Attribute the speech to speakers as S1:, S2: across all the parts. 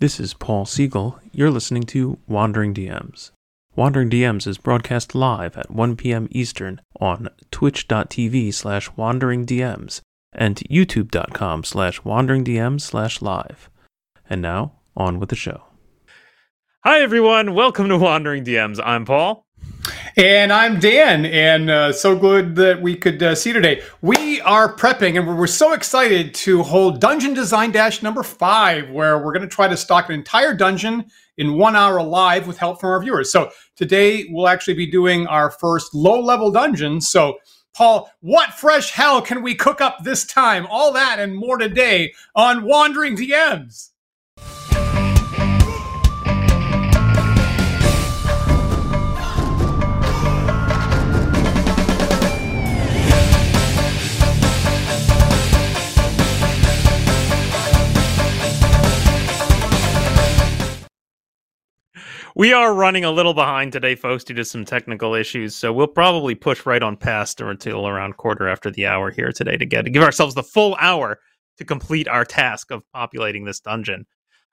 S1: This is Paul Siegel. You're listening to Wandering DMs. Wandering DMs is broadcast live at 1 p.m. Eastern on twitch.tv/wanderingdms and youtube.com/wanderingdms/live. And now, on with the show. Hi, everyone. Welcome to Wandering DMs. I'm Paul.
S2: And I'm Dan, and so good that we could see you today. We are prepping, and we're so excited to hold Dungeon Design Dash number 5, where we're going to try to stock an entire dungeon in 1 hour live with help from our viewers. So today we'll actually be doing our first low-level dungeon. So, Paul, what fresh hell can we cook up this time? All that and more today on Wandering DMs.
S1: We are running a little behind today, folks, due to some technical issues, so we'll probably push right on past or until around quarter after the hour here today to give ourselves the full hour to complete our task of populating this dungeon.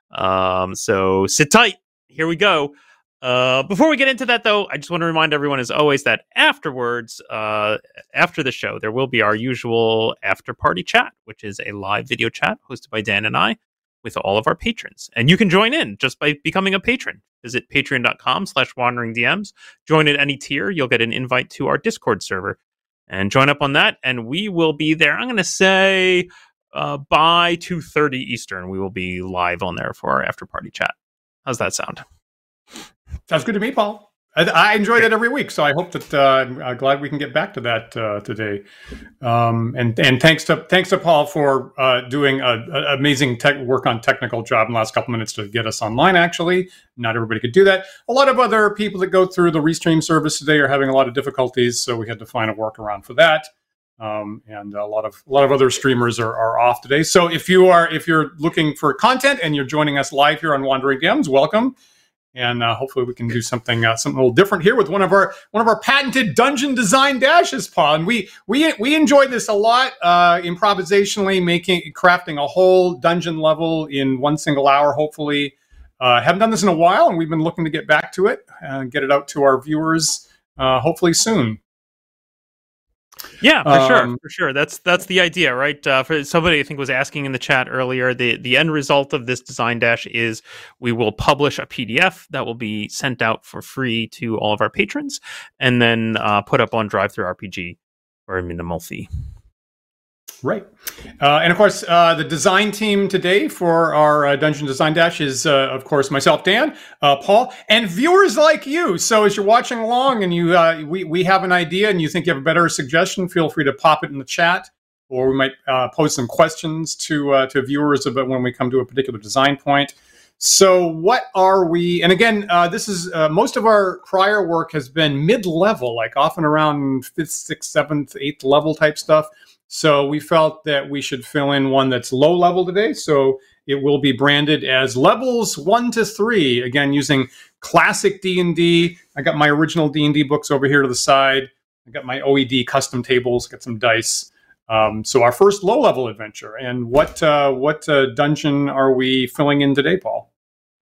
S1: So sit tight. Here we go. Before we get into that, though, I just want to remind everyone, as always, that afterwards, after the show, there will be our usual after-party chat, which is a live video chat hosted by Dan and I with all of our patrons. And you can join in just by becoming a patron. Visit patreon.com/wanderingdms. Join at any tier. You'll get an invite to our Discord server. And join up on that, and we will be there, I'm going to say, by 2:30 Eastern. We will be live on there for our after-party chat. How's that sound?
S2: Sounds good to me, Paul. I enjoy that every week, so I hope that I'm glad we can get back to that today. And thanks to Paul for doing amazing work on technical job in the last couple minutes to get us online. Actually, not everybody could do that. A lot of other people that go through the Restream service today are having a lot of difficulties, so we had to find a workaround for that. And a lot of other streamers are off today. So if you're looking for content and you're joining us live here on Wandering DMs, welcome. And hopefully we can do something a little different here with one of our patented dungeon design dashes, Paul. And we enjoyed this a lot, improvisationally crafting a whole dungeon level in 1 single hour. Hopefully, haven't done this in a while, and we've been looking to get back to it and get it out to our viewers hopefully soon.
S1: Yeah, for sure. That's the idea, right? For somebody, I think, was asking in the chat earlier, the end result of this design dash is we will publish a PDF that will be sent out for free to all of our patrons, and then put up on DriveThruRPG for a minimal fee.
S2: Right. And of course, the design team today for our Dungeon Design Dash is, of course, myself, Dan, Paul, and viewers like you. So as you're watching along and we have an idea and you think you have a better suggestion, feel free to pop it in the chat, or we might pose some questions to viewers about when we come to a particular design point. So what are we? And again, this is most of our prior work has been mid-level, like often around 5th, 6th, 7th, 8th level type stuff. So we felt that we should fill in one that's low level today. So it will be branded as levels 1 to 3. Again, using classic D&D. I got my original D&D books over here to the side. I got my OED custom tables. Got some dice. So our first low level adventure. And what dungeon are we filling in today, Paul?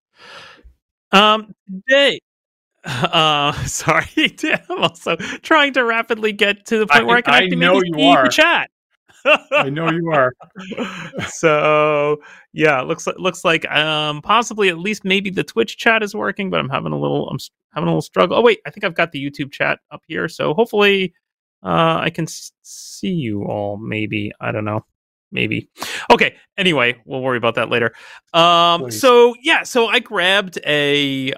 S1: Today. Sorry, I'm also trying to rapidly get to the point where I can actually maybe see the chat.
S2: I know you are.
S1: So yeah, looks like possibly at least maybe the Twitch chat is working, but I'm having a little struggle. Oh wait, I think I've got the YouTube chat up here, so hopefully I can see you all. Maybe, I don't know. Maybe. Okay. Anyway, we'll worry about that later. So I grabbed a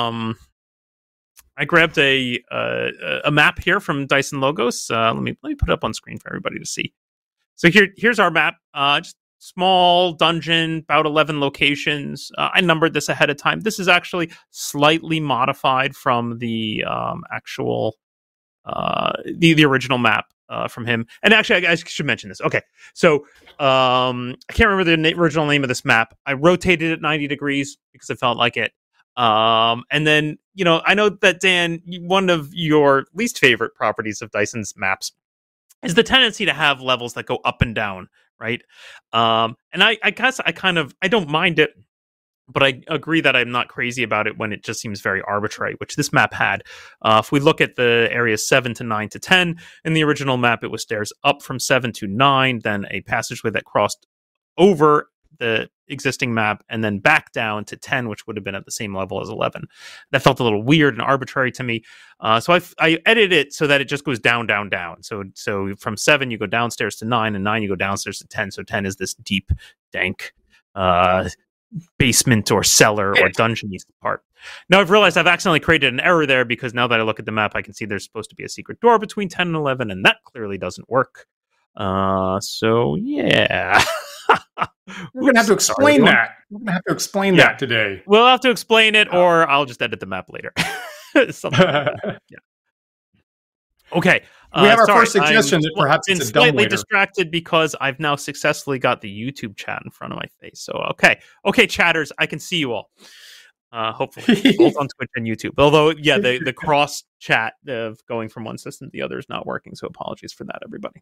S1: map here from Dyson Logos. Let me put it up on screen for everybody to see. So here's our map. Just small dungeon, about 11 locations. I numbered this ahead of time. This is actually slightly modified from the actual the original map from him. And actually, I should mention this. Okay, so I can't remember the original name of this map. I rotated it 90 degrees because I felt like it. And then, I know that, Dan, one of your least favorite properties of Dyson's maps is the tendency to have levels that go up and down, right? And I guess I don't mind it But I agree that I'm not crazy about it when it just seems very arbitrary, which this map had. If we look at the areas 7 to 9 to 10, in the original map, it was stairs up from 7 to 9, then a passageway that crossed over the existing map, and then back down to 10, which would have been at the same level as 11. That felt a little weird and arbitrary to me. So I edited it so that it just goes down, down, down. So from 7, you go downstairs to 9, and 9, you go downstairs to 10. So 10 is this deep, dank basement or cellar or dungeon-y part. Now I've realized I've accidentally created an error there, because now that I look at the map, I can see there's supposed to be a secret door between 10 and 11, and that clearly doesn't work. So yeah.
S2: We're going to have to explain that. We're going to have to explain that today.
S1: We'll have to explain it, or I'll just edit the map later. Something like that. Yeah. Okay.
S2: We have our first suggestion that perhaps it's a dumb
S1: slightly distracted because I've now successfully got the YouTube chat in front of my face. So, okay, chatters, I can see you all. Hopefully, both on Twitch and YouTube. Although, yeah, the cross chat of going from one system to the other is not working. So, apologies for that, everybody.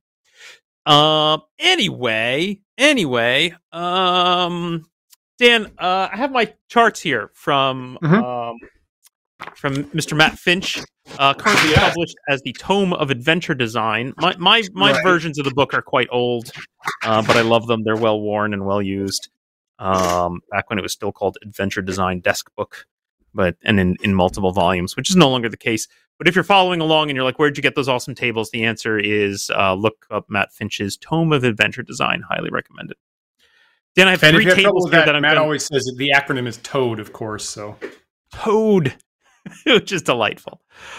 S1: Anyway, Dan, I have my charts here from Mr. Matt Finch, currently published as the Tome of Adventure Design. My versions of the book are quite old, but I love them. They're well worn and well used. Back when it was still called Adventure Design Desk Book, and in multiple volumes, which is no longer the case. But if you're following along and you're like, where'd you get those awesome tables? The answer is look up Matt Finch's Tome of Adventure Design. Highly recommended. Then I have three tables here that
S2: Matt always says the acronym is TOAD, of course. So
S1: TOAD, which is delightful.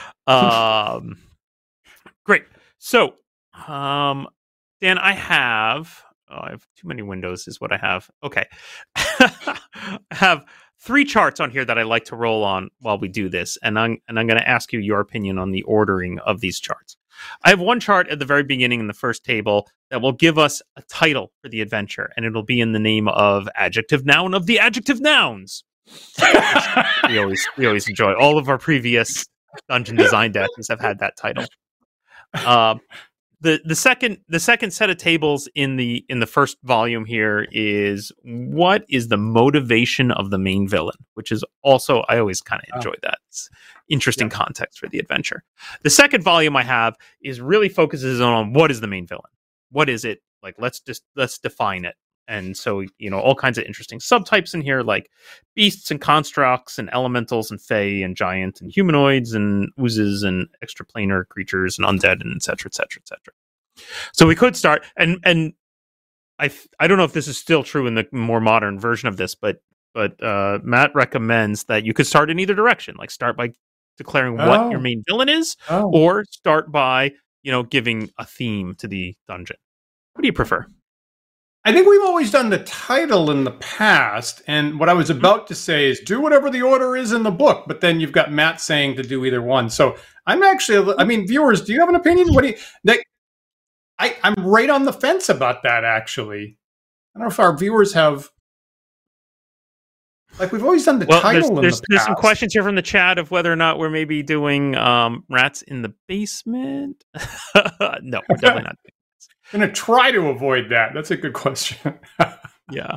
S1: Great. So, Dan, I have too many windows is what I have. Okay. I have 3 charts on here that I like to roll on while we do this, and I'm going to ask you your opinion on the ordering of these charts. I have one chart at the very beginning in the first table that will give us a title for the adventure, and it'll be in the name of adjective noun of the adjective nouns. we always enjoy. All of our previous dungeon design dashes have had that title. The second set of tables in the first volume here is what is the motivation of the main villain, which is also, I always kind of enjoy that. It's interesting context for the adventure. The second volume I have is really focuses on what is the main villain. What is it? Like, let's define it. And so, all kinds of interesting subtypes in here, like beasts and constructs and elementals and fae and giant and humanoids and oozes and extraplanar creatures and undead and et cetera, et cetera, et cetera. So we could start, and I don't know if this is still true in the more modern version of this, but Matt recommends that you could start in either direction, like start by declaring what your main villain is, or start by, giving a theme to the dungeon. What do you prefer?
S2: I think we've always done the title in the past, and what I was about to say is do whatever the order is in the book, but then you've got Matt saying to do either one. So I'm actually, viewers, do you have an opinion? I'm right on the fence about that, actually. I don't know if our viewers have, we've always done the title in the past.
S1: There's some questions here from the chat of whether or not we're maybe doing Rats in the Basement. No, we're definitely not.
S2: I'm going to try to avoid that. That's a good question.
S1: Yeah.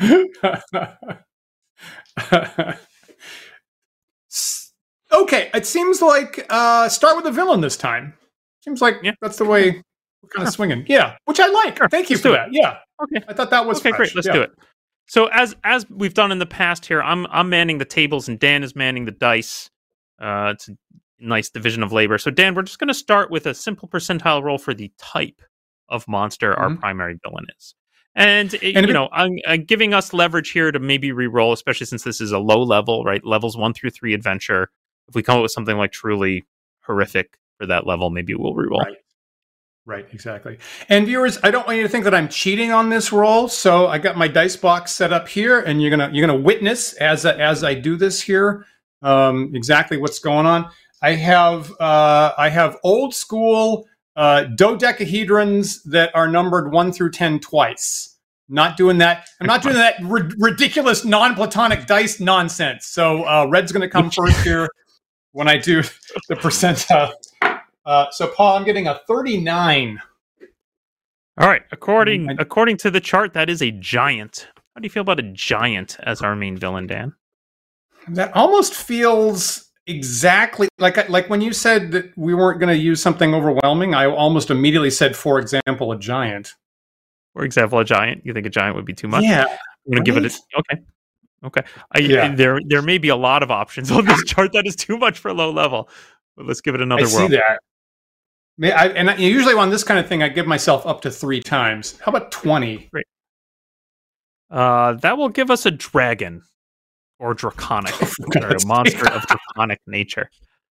S2: Okay, it seems like start with a villain this time. Seems like that's the way we're kind of swinging. Yeah, which I like. Sure. Thank you for that. Yeah.
S1: Okay.
S2: I thought that was fresh.
S1: Great. Let's do it. So as we've done in the past here, I'm manning the tables and Dan is manning the dice. It's a nice division of labor. So Dan, we're just going to start with a simple percentile roll for the type of monster our primary villain is. And I'm giving us leverage here to maybe re-roll, especially since this is a low level, right? Levels 1 through 3 adventure. If we come up with something like truly horrific for that level, maybe we'll re-roll.
S2: Right, exactly. And viewers, I don't want you to think that I'm cheating on this roll. So I got my dice box set up here, and you're gonna witness as I do this here exactly what's going on. I have old school dodecahedrons that are numbered 1 through 10 twice. Not doing that. I'm not doing that ridiculous non-platonic dice nonsense. So red's going to come first here when I do the percentile. So Paul, I'm getting a 39.
S1: All right. According to the chart, that is a giant. How do you feel about a giant as our main villain, Dan?
S2: That almost feels exactly like when you said that we weren't going to use something overwhelming. I almost immediately said, for example, a giant.
S1: For example, a giant. You think a giant would be too much?
S2: Yeah,
S1: I'm going to give it a... Okay. There may be a lot of options on this chart that is too much for low level, but let's give it another whirl.
S2: I see that. And usually on this kind of thing, I give myself up to 3 times. How about 20?
S1: Great. That will give us a dragon or draconic, or a monster of draconic nature.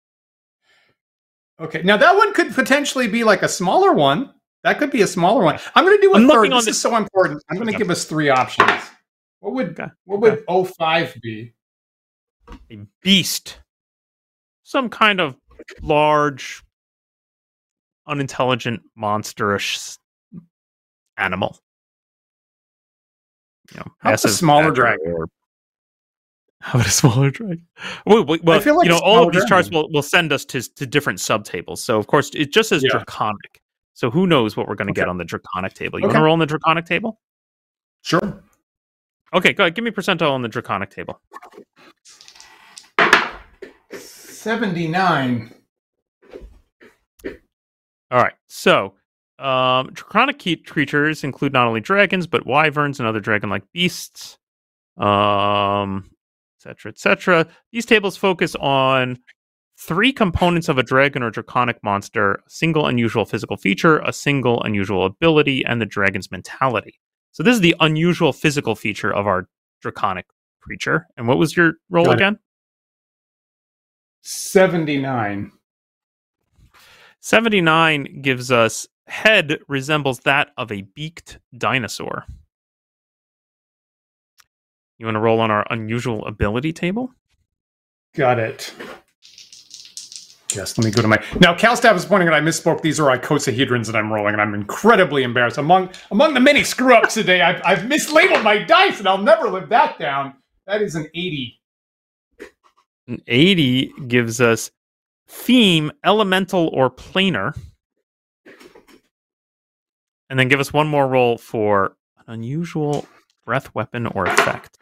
S2: Okay, now that one could potentially be like a smaller one. That could be a smaller one. I'm going to do a third. This is so important. I'm going to give us 3 options. What would 05 be?
S1: A beast. Some kind of large, unintelligent, monsterish animal.
S2: How about a smaller dragon?
S1: How about a smaller dragon? Well, I feel like all of these charts will send us to different subtables. So, of course, it just says draconic. So who knows what we're going to get on the draconic table? You want to roll on the draconic table?
S2: Sure.
S1: Okay, go ahead. Give me percentile on the draconic table.
S2: 79.
S1: All right. So, draconic creatures include not only dragons, but wyverns and other dragon-like beasts, etc., etc. These tables focus on 3 components of a dragon or draconic monster: a single unusual physical feature, a single unusual ability, and the dragon's mentality. So this is the unusual physical feature of our draconic creature. And what was your roll again?
S2: 79.
S1: 79 gives us head resembles that of a beaked dinosaur. You want to roll on our unusual ability table?
S2: Got it. Yes, let me go to my... Now, CalStaff is pointing out I misspoke. These are icosahedrons that I'm rolling, and I'm incredibly embarrassed. Among the many screw-ups today, I've mislabeled my dice, and I'll never live that down. That is an 80.
S1: An 80 gives us theme, elemental, or planar. And then give us one more roll for an unusual breath weapon or effect.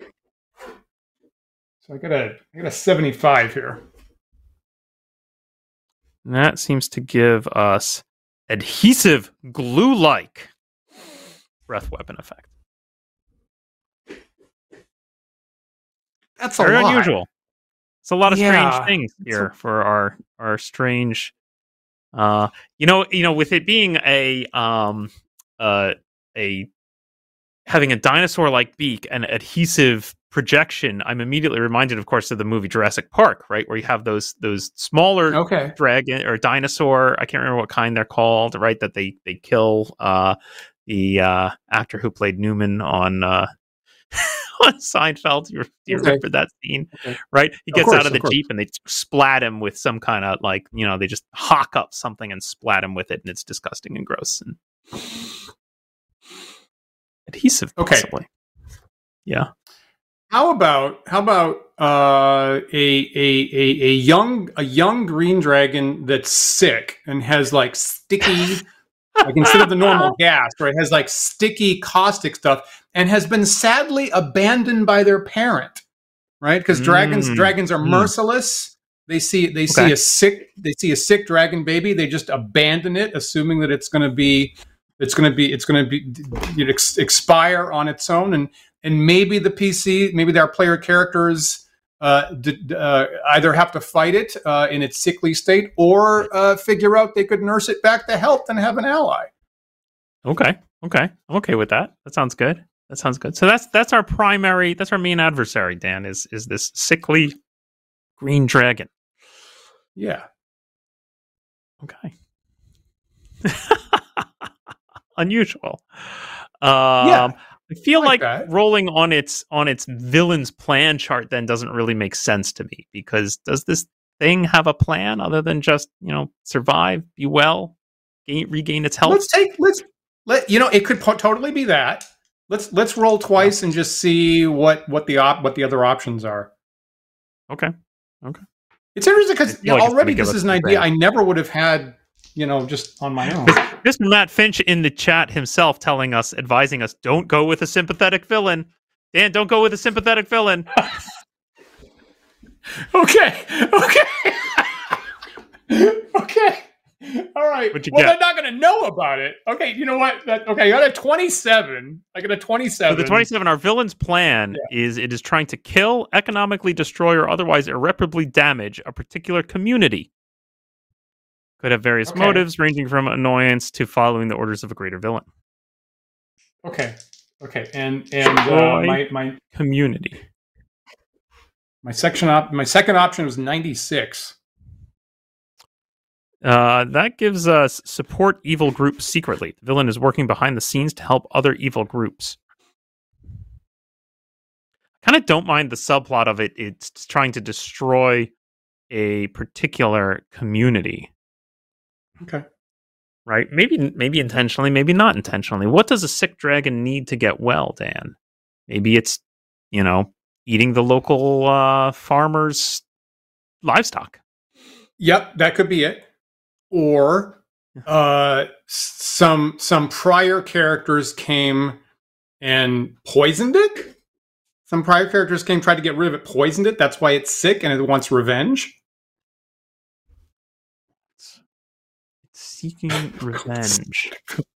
S2: So I got a 75 here.
S1: And that seems to give us adhesive, glue-like breath weapon effect.
S2: That's
S1: very
S2: lot.
S1: Unusual. It's a lot of strange things here for our strange. With it being a having a dinosaur-like beak and adhesive projection, I'm immediately reminded, of course, of the movie Jurassic Park, right, where you have those smaller dragon or dinosaur. I can't remember what kind they're called, right? That they kill the actor who played Newman on Seinfeld. Do you remember that scene? Okay. Right, he gets out of the Jeep and they splat him with some kind of they just hawk up something and splat him with it, and it's disgusting and gross and adhesive. Possibly. Yeah.
S2: How about a young green dragon that's sick and has sticky instead of the normal gas, right? Has sticky caustic stuff and has been sadly abandoned by their parent, right? Because dragons are merciless. They see a sick dragon baby. They just abandon it, assuming that it's going to expire on its own. And maybe our player characters either have to fight it in its sickly state or figure out they could nurse it back to health and have an ally.
S1: Okay. I'm okay with that. That sounds good. So that's our main adversary, Dan, is this sickly green dragon.
S2: Yeah.
S1: Okay. Unusual. I feel like rolling on its villain's plan chart then doesn't really make sense to me, because does this thing have a plan other than just survive, be well, regain its health?
S2: It could totally be that. Let's roll twice and just see what the other options are.
S1: Okay.
S2: It's interesting because already this is an idea I never would have had, just on my own.
S1: Mr. Matt Finch in the chat himself telling us, advising us, don't go with a sympathetic villain. Dan, don't go with a sympathetic villain.
S2: Okay. Okay. All right. Well, they're not going to know about it. Okay. You know what? Okay. I got a 27. I got a 27.
S1: So the 27, our villain's plan is it is trying to kill, economically destroy, or otherwise irreparably damage a particular community. Could have various motives ranging from annoyance to following the orders of a greater villain.
S2: Okay. And my
S1: community.
S2: My second option was 96.
S1: That gives us support evil groups secretly. The villain is working behind the scenes to help other evil groups. I kind of don't mind the subplot of it. It's trying to destroy a particular community.
S2: Okay.
S1: Right? Maybe intentionally, maybe not intentionally. What does a sick dragon need to get well, Dan? Maybe it's, eating the local farmers' livestock.
S2: Yep, that could be it. Or some prior characters came and poisoned it. Some prior characters tried to get rid of it, poisoned it. That's why it's sick and it wants revenge.
S1: It's seeking revenge.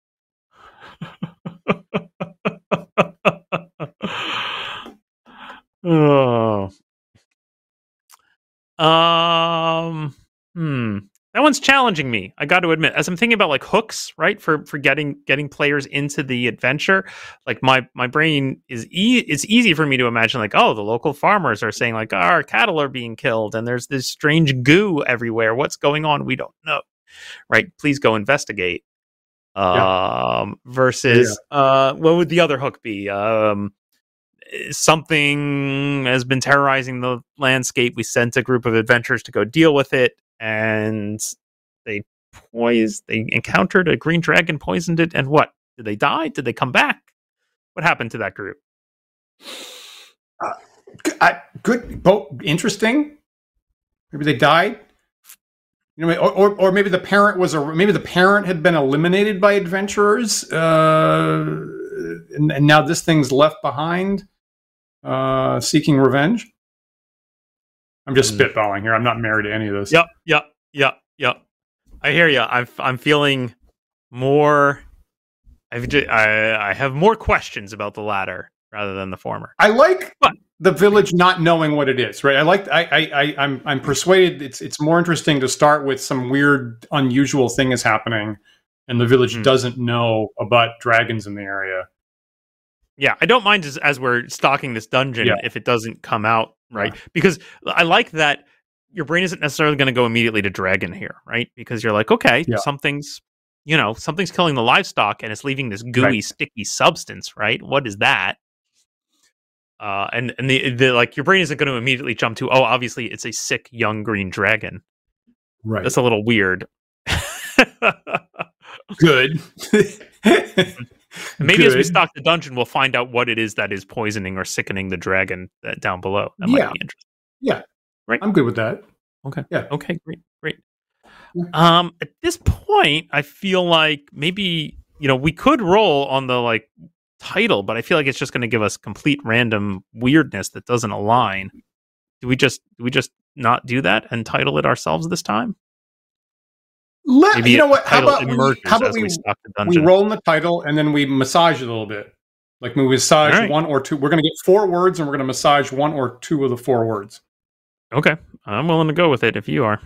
S1: Oh. That one's challenging me, I got to admit. As I'm thinking about like hooks, right, for getting players into the adventure, like my brain is it's easy for me to imagine like, oh, the local farmers are saying like, our cattle are being killed and there's this strange goo everywhere. What's going on? We don't know. Right? Please go investigate. Versus what would the other hook be? Something has been terrorizing the landscape. We sent a group of adventurers to go deal with it, and they encountered a green dragon, poisoned it, and what? Did they die? Did they come back? What happened to that group?
S2: Good, interesting. Maybe they died. Or maybe the parent maybe the parent had been eliminated by adventurers, and now this thing's left behind, seeking revenge. I'm just spitballing here. I'm not married to any of this.
S1: Yep. I hear you. I'm feeling more. I have more questions about the latter rather than the former.
S2: I like the village not knowing what it is, right? I'm persuaded it's more interesting to start with some weird, unusual thing is happening, and the village doesn't know about dragons in the area.
S1: Yeah, I don't mind as we're stalking this dungeon if it doesn't come out, right? Because I like that your brain isn't necessarily going to go immediately to dragon here, right? Because you're like, okay, something's killing the livestock and it's leaving this gooey, sticky substance, right? What is that? And the like, your brain isn't going to immediately jump to, obviously it's a sick young green dragon.
S2: Right.
S1: That's a little weird.
S2: Good.
S1: Maybe as we stalk the dungeon, we'll find out what it is that is poisoning or sickening the dragon down below. That might be interesting.
S2: Yeah.
S1: Right.
S2: I'm good with that.
S1: Okay.
S2: Yeah.
S1: Okay. Great. At this point, I feel like maybe, we could roll on the title, but I feel like it's just going to give us complete random weirdness that doesn't align. Do we just not do that and title it ourselves this time?
S2: You know what? How about we roll in the title and then we massage it a little bit? Like we massage one or two. We're going to get 4 words and we're going to massage 1 or 2 of the 4 words.
S1: Okay. I'm willing to go with it if you are.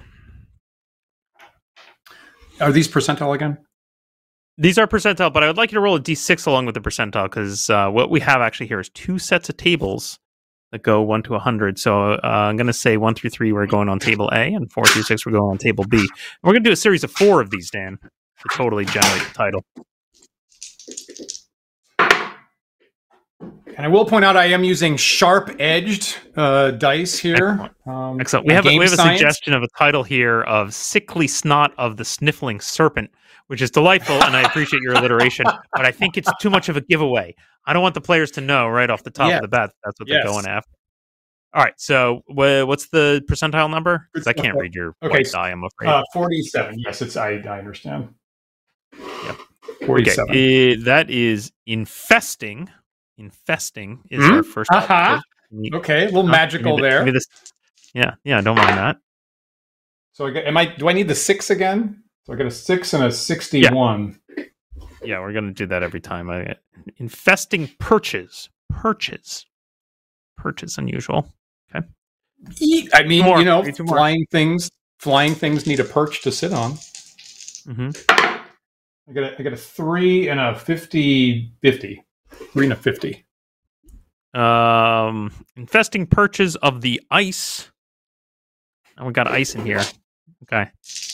S2: Are these percentile again?
S1: These are percentile, but I would like you to roll a d6 along with the percentile because what we have actually here is 2 sets of tables that go 1 to 100. So I'm going to say 1 through 3, we're going on table A, and 4 through 6, we're going on table B. And we're going to do a series of 4 of these, Dan, to totally generate the title.
S2: And I will point out I am using sharp-edged dice here.
S1: Excellent. We have a suggestion of a title here of Sickly Snot of the Sniffling Serpent, which is delightful, and I appreciate your alliteration, but I think it's too much of a giveaway. I don't want the players to know right off the top of the bat that's what they're going after. All right, so what's the percentile number? Because I can't read your white die, I'm afraid.
S2: 47. Yes, I understand.
S1: Yep.
S2: 47.
S1: Okay. That is infesting. Infesting is our first operative.
S2: Okay, a little magical there.
S1: Give me this. Yeah, don't mind that.
S2: So do I need the 6 again? So I got a 6 and a 61.
S1: Yeah, we're gonna do that every time. Infesting perches. Perches, unusual. Okay.
S2: I mean, flying things need a perch to sit on.
S1: Mm-hmm.
S2: I got a 3 and a 50. 3 and a 50.
S1: Infesting perches of the ice. And we got ice in here. Okay.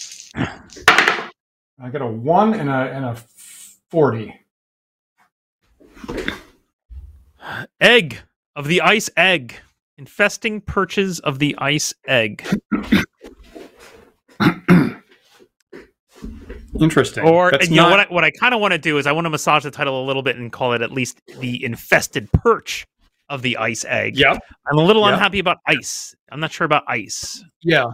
S2: I got a 1 and a 40.
S1: Egg of the ice egg. Infesting perches of the ice egg.
S2: Interesting.
S1: Or what I kind of want to do is I want to massage the title a little bit and call it at least the infested perch of the ice egg.
S2: Yep.
S1: I'm a little unhappy about ice. I'm not sure about ice.
S2: Yeah.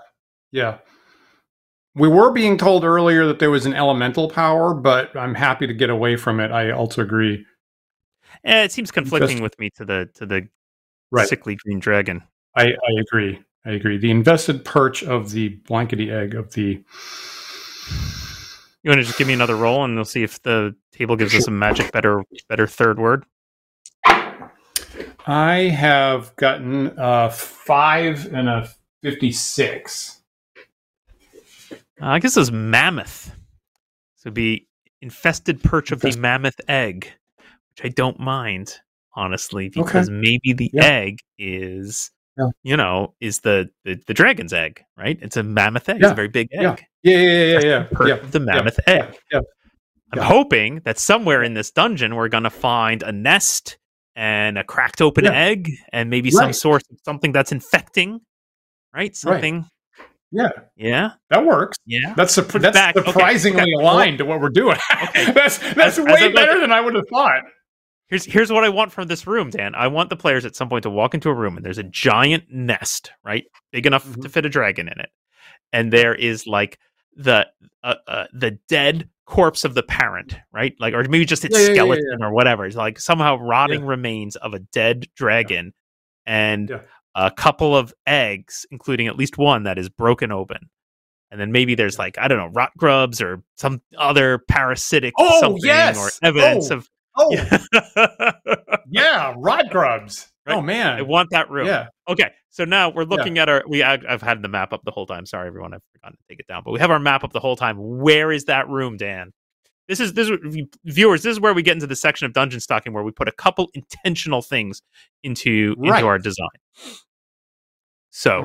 S2: We were being told earlier that there was an elemental power, but I'm happy to get away from it. I also agree.
S1: It seems conflicting with me to the sickly green dragon.
S2: I agree. The invested perch of the blankety egg of the.
S1: You want to just give me another roll, and we'll see if the table gives us a magic better third word.
S2: I have gotten 5 and a 56.
S1: I guess it's mammoth. So it'd be infested perch of the mammoth egg, which I don't mind, honestly, because maybe the egg is, is the dragon's egg, right? It's a mammoth egg. It's a very big egg.
S2: Yeah.
S1: The mammoth egg.
S2: Yeah.
S1: I'm hoping that somewhere in this dungeon we're going to find a nest and a cracked open egg and maybe some source of something that's infecting, right? Something.
S2: Right.
S1: Yeah.
S2: That works.
S1: Yeah.
S2: That's surprisingly aligned to what we're doing.
S1: Okay.
S2: that's way better than I would have thought.
S1: Here's what I want from this room, Dan. I want the players at some point to walk into a room and there's a giant nest, right? Big enough to fit a dragon in it. And there is like the dead corpse of the parent, right? Like, or maybe just its skeleton or whatever. It's like somehow rotting remains of a dead dragon and a couple of eggs, including at least one that is broken open. And then maybe there's like, I don't know, rot grubs or some other parasitic something or evidence of.
S2: Rot grubs. Right? Oh man,
S1: I want that room.
S2: Yeah.
S1: Okay, so now we're looking at our. I've had the map up the whole time. Sorry, everyone, I've forgotten to take it down. But we have our map up the whole time. Where is that room, Dan? This is viewers. This is where we get into the section of dungeon stocking where we put a couple intentional things into our design. So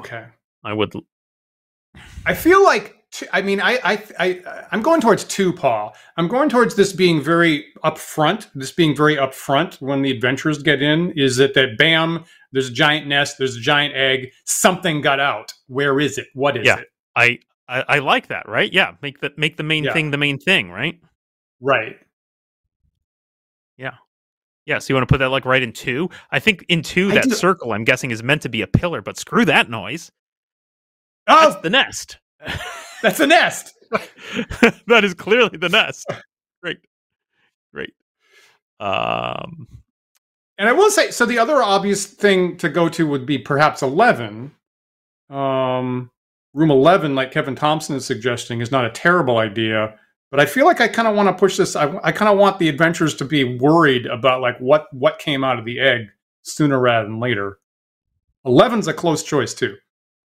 S2: I feel like. I'm going towards 2, Paul. I'm going towards this being very upfront. When the adventurers get in, is that bam, there's a giant nest, there's a giant egg, something got out. Where is it? What is it?
S1: I like that, right? Yeah, make the main thing the main thing, right?
S2: Right.
S1: Yeah. Yeah, so you want to put that like right in 2? I think in 2, that circle, I'm guessing, is meant to be a pillar, but screw that noise. That's the nest.
S2: That's a nest.
S1: That is clearly the nest. Great.
S2: And I will say, so the other obvious thing to go to would be perhaps 11. Room 11, like Kevin Thompson is suggesting, is not a terrible idea. But I feel like I kind of want to push this. I kind of want the adventurers to be worried about like what came out of the egg sooner rather than later. 11's a close choice too.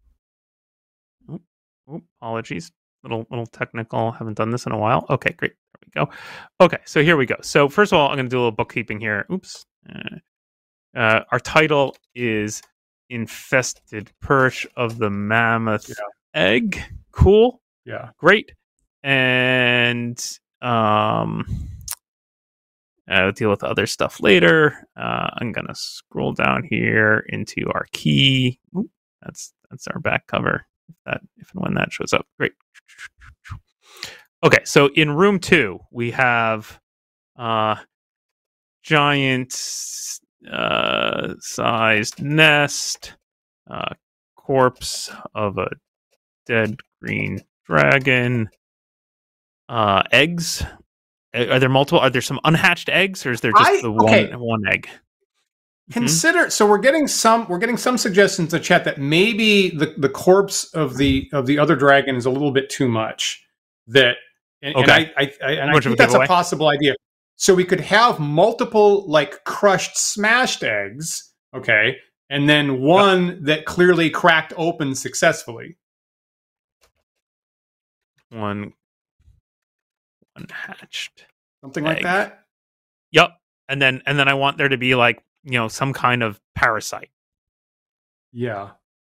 S1: Apologies. Little technical. Haven't done this in a while. Okay, great. There we go. Okay, so here we go. So first of all, I'm going to do a little bookkeeping here. Oops. Our title is Infested Perch of the Mammoth Egg. Cool.
S2: Yeah.
S1: Great. And I'll deal with other stuff later. I'm going to scroll down here into our key. Ooh, that's our back cover. If and when that shows up. Great. Okay, so in room 2, we have giant sized nest, corpse of a dead green dragon, eggs Are there multiple? Are there some unhatched eggs, or is there just one egg?
S2: Consider so we're getting some suggestions in the chat that maybe the corpse of the other dragon is a little bit too much. I think that's a possible idea. So we could have multiple like crushed, smashed eggs, okay, and then one that clearly cracked open successfully.
S1: One hatched,
S2: something egg. Like that.
S1: Yep, and then I want there to be like some kind of parasite.
S2: Yeah.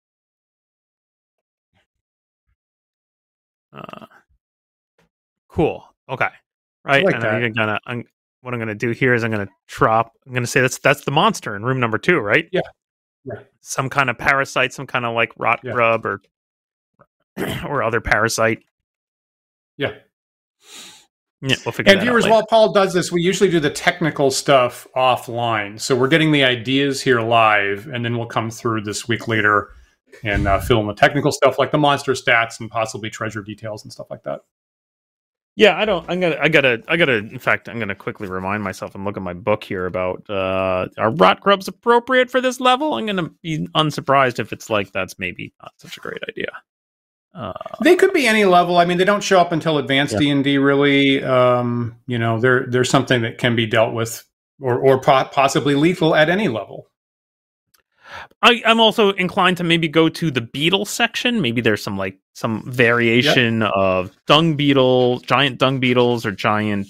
S1: Cool. Okay. Right.
S2: Like
S1: and what I'm gonna do here is I'm gonna say that's the monster in room number 2, right?
S2: Yeah. Yeah.
S1: Some kind of parasite, some kind of like rot grub or other parasite.
S2: Yeah.
S1: Yeah, we'll figure that out.
S2: And viewers, while Paul does this, we usually do the technical stuff offline. So we're getting the ideas here live, and then we'll come through this week later and fill in the technical stuff like the monster stats and possibly treasure details and stuff like that.
S1: Yeah, I gotta. In fact, I'm gonna quickly remind myself and look at my book here about are rot grubs appropriate for this level? I'm gonna be unsurprised if it's like that's maybe not such a great idea.
S2: They could be any level. I mean, they don't show up until advanced D&D, really. There's something that can be dealt with or possibly lethal at any level.
S1: I'm also inclined to maybe go to the beetle section. Maybe there's some variation of dung beetles, giant dung beetles, or giant,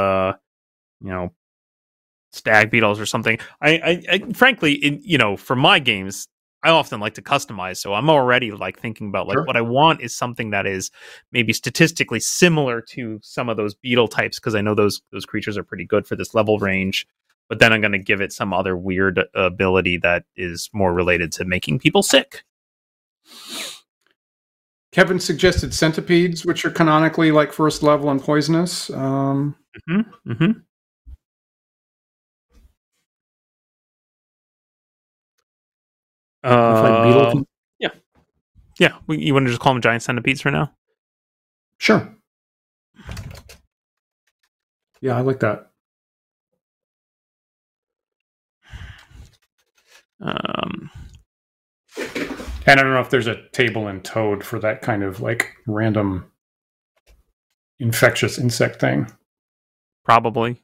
S1: stag beetles or something. I frankly, for my games, I often like to customize, so I'm already like thinking about like what I want is something that is maybe statistically similar to some of those beetle types, because I know those creatures are pretty good for this level range. But then I'm going to give it some other weird ability that is more related to making people sick.
S2: Kevin suggested centipedes, which are canonically like first level and poisonous.
S1: Yeah. You want to just call them giant centipedes for now?
S2: Sure. Yeah, I like that. And I don't know if there's a table in Toad for that kind of like random infectious insect thing.
S1: Probably.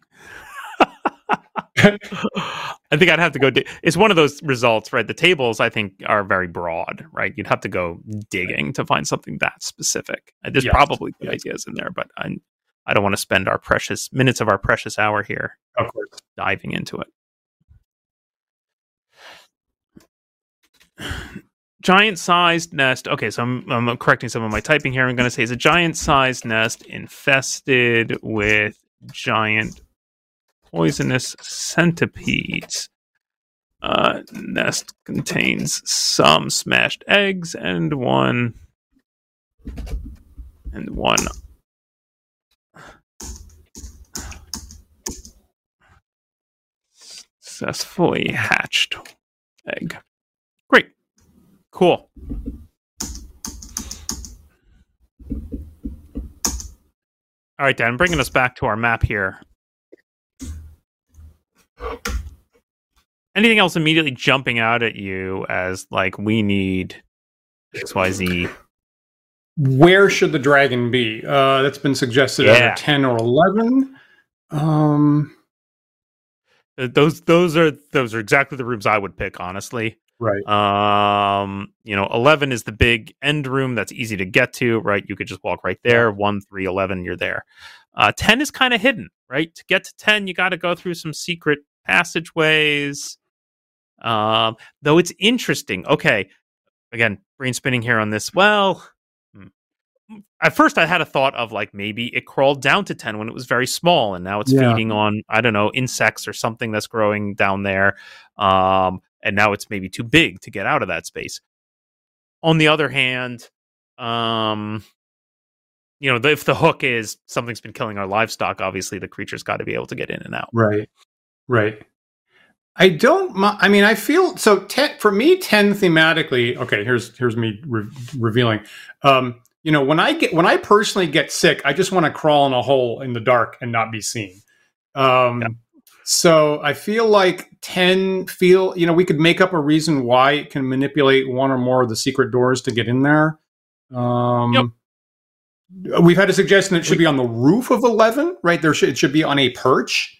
S1: I think I'd have to go. It's one of those results, right? The tables, I think, are very broad, right? You'd have to go digging to find something that specific. There's probably good ideas in there, but I don't want to spend our precious minutes of our precious hour here,
S2: of course,
S1: diving into it. Giant-sized nest. Okay, so I'm correcting some of my typing here. I'm going to say it's a giant-sized nest infested with giant poisonous centipedes. Nest contains some smashed eggs and one successfully hatched egg. Great. Cool. All right, Dan, bringing us back to our map here. Anything else immediately jumping out at you as like we need XYZ?
S2: Where should the dragon be? That's been suggested as 10 or 11.
S1: Those are exactly the rooms I would pick, honestly.
S2: Right.
S1: 11 is the big end room that's easy to get to, right? You could just walk right there. 1, 3, 11, you're there. 10 is kind of hidden, right? To get to 10, you got to go through some secret passageways. Though it's interesting. Okay, again, brain spinning here on this. Well, at first I had a thought of like maybe it crawled down to 10 when it was very small, and now it's feeding on, I don't know, insects or something that's growing down there. And now it's maybe too big to get out of that space. On the other hand, if the hook is something's been killing our livestock, obviously the creature's got to be able to get in and out.
S2: Right. I feel so 10 for me, 10 thematically. Okay, here's me revealing. when I personally get sick, I just want to crawl in a hole in the dark and not be seen. So I feel like 10 we could make up a reason why it can manipulate one or more of the secret doors to get in there. We've had a suggestion that it should be on the roof of 11, right? It should be on a perch.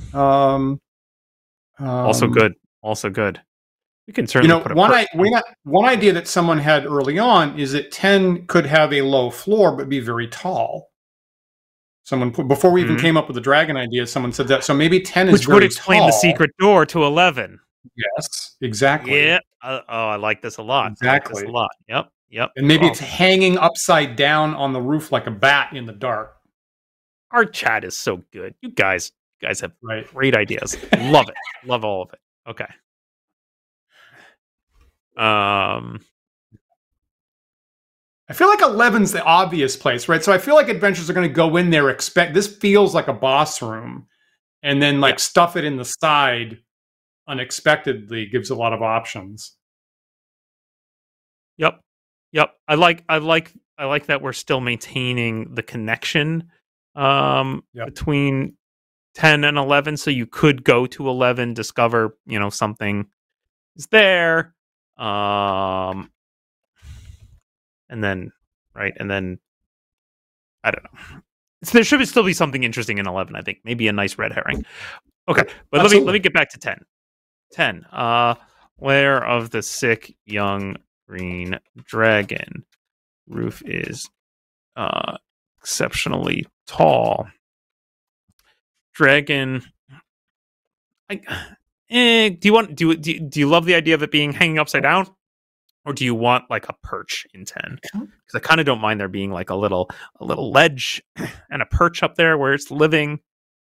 S1: Also good. We can certainly put
S2: one idea that someone had early on is that 10 could have a low floor but be very tall. Before we even came up with the dragon idea, someone said that. So maybe 10 is
S1: which
S2: very
S1: would explain
S2: tall.
S1: the secret door to 11.
S2: Yes, exactly.
S1: Yeah. I like this a lot.
S2: Exactly.
S1: I like this a lot. Yep.
S2: And maybe it's hanging upside down on the roof like a bat in the dark.
S1: Our chat is so good. You guys have great ideas. Love it. Love all of it. Okay.
S2: I feel like 11's the obvious place, right? So I feel like adventurers are going to go in there, this feels like a boss room, and then stuff it in the side unexpectedly gives a lot of options.
S1: Yep. I like that we're still maintaining the connection between 10 and 11, so you could go to 11, discover, something is there. And then I don't know. So there should still be something interesting in 11, I think. Maybe a nice red herring. Okay, but let me get back to 10. 10. Lair of the sick young green dragon. Roof is exceptionally tall. Dragon. Do you love the idea of it being hanging upside down? Or do you want like a perch in 10? Because I kind of don't mind there being like a little ledge and a perch up there where it's living.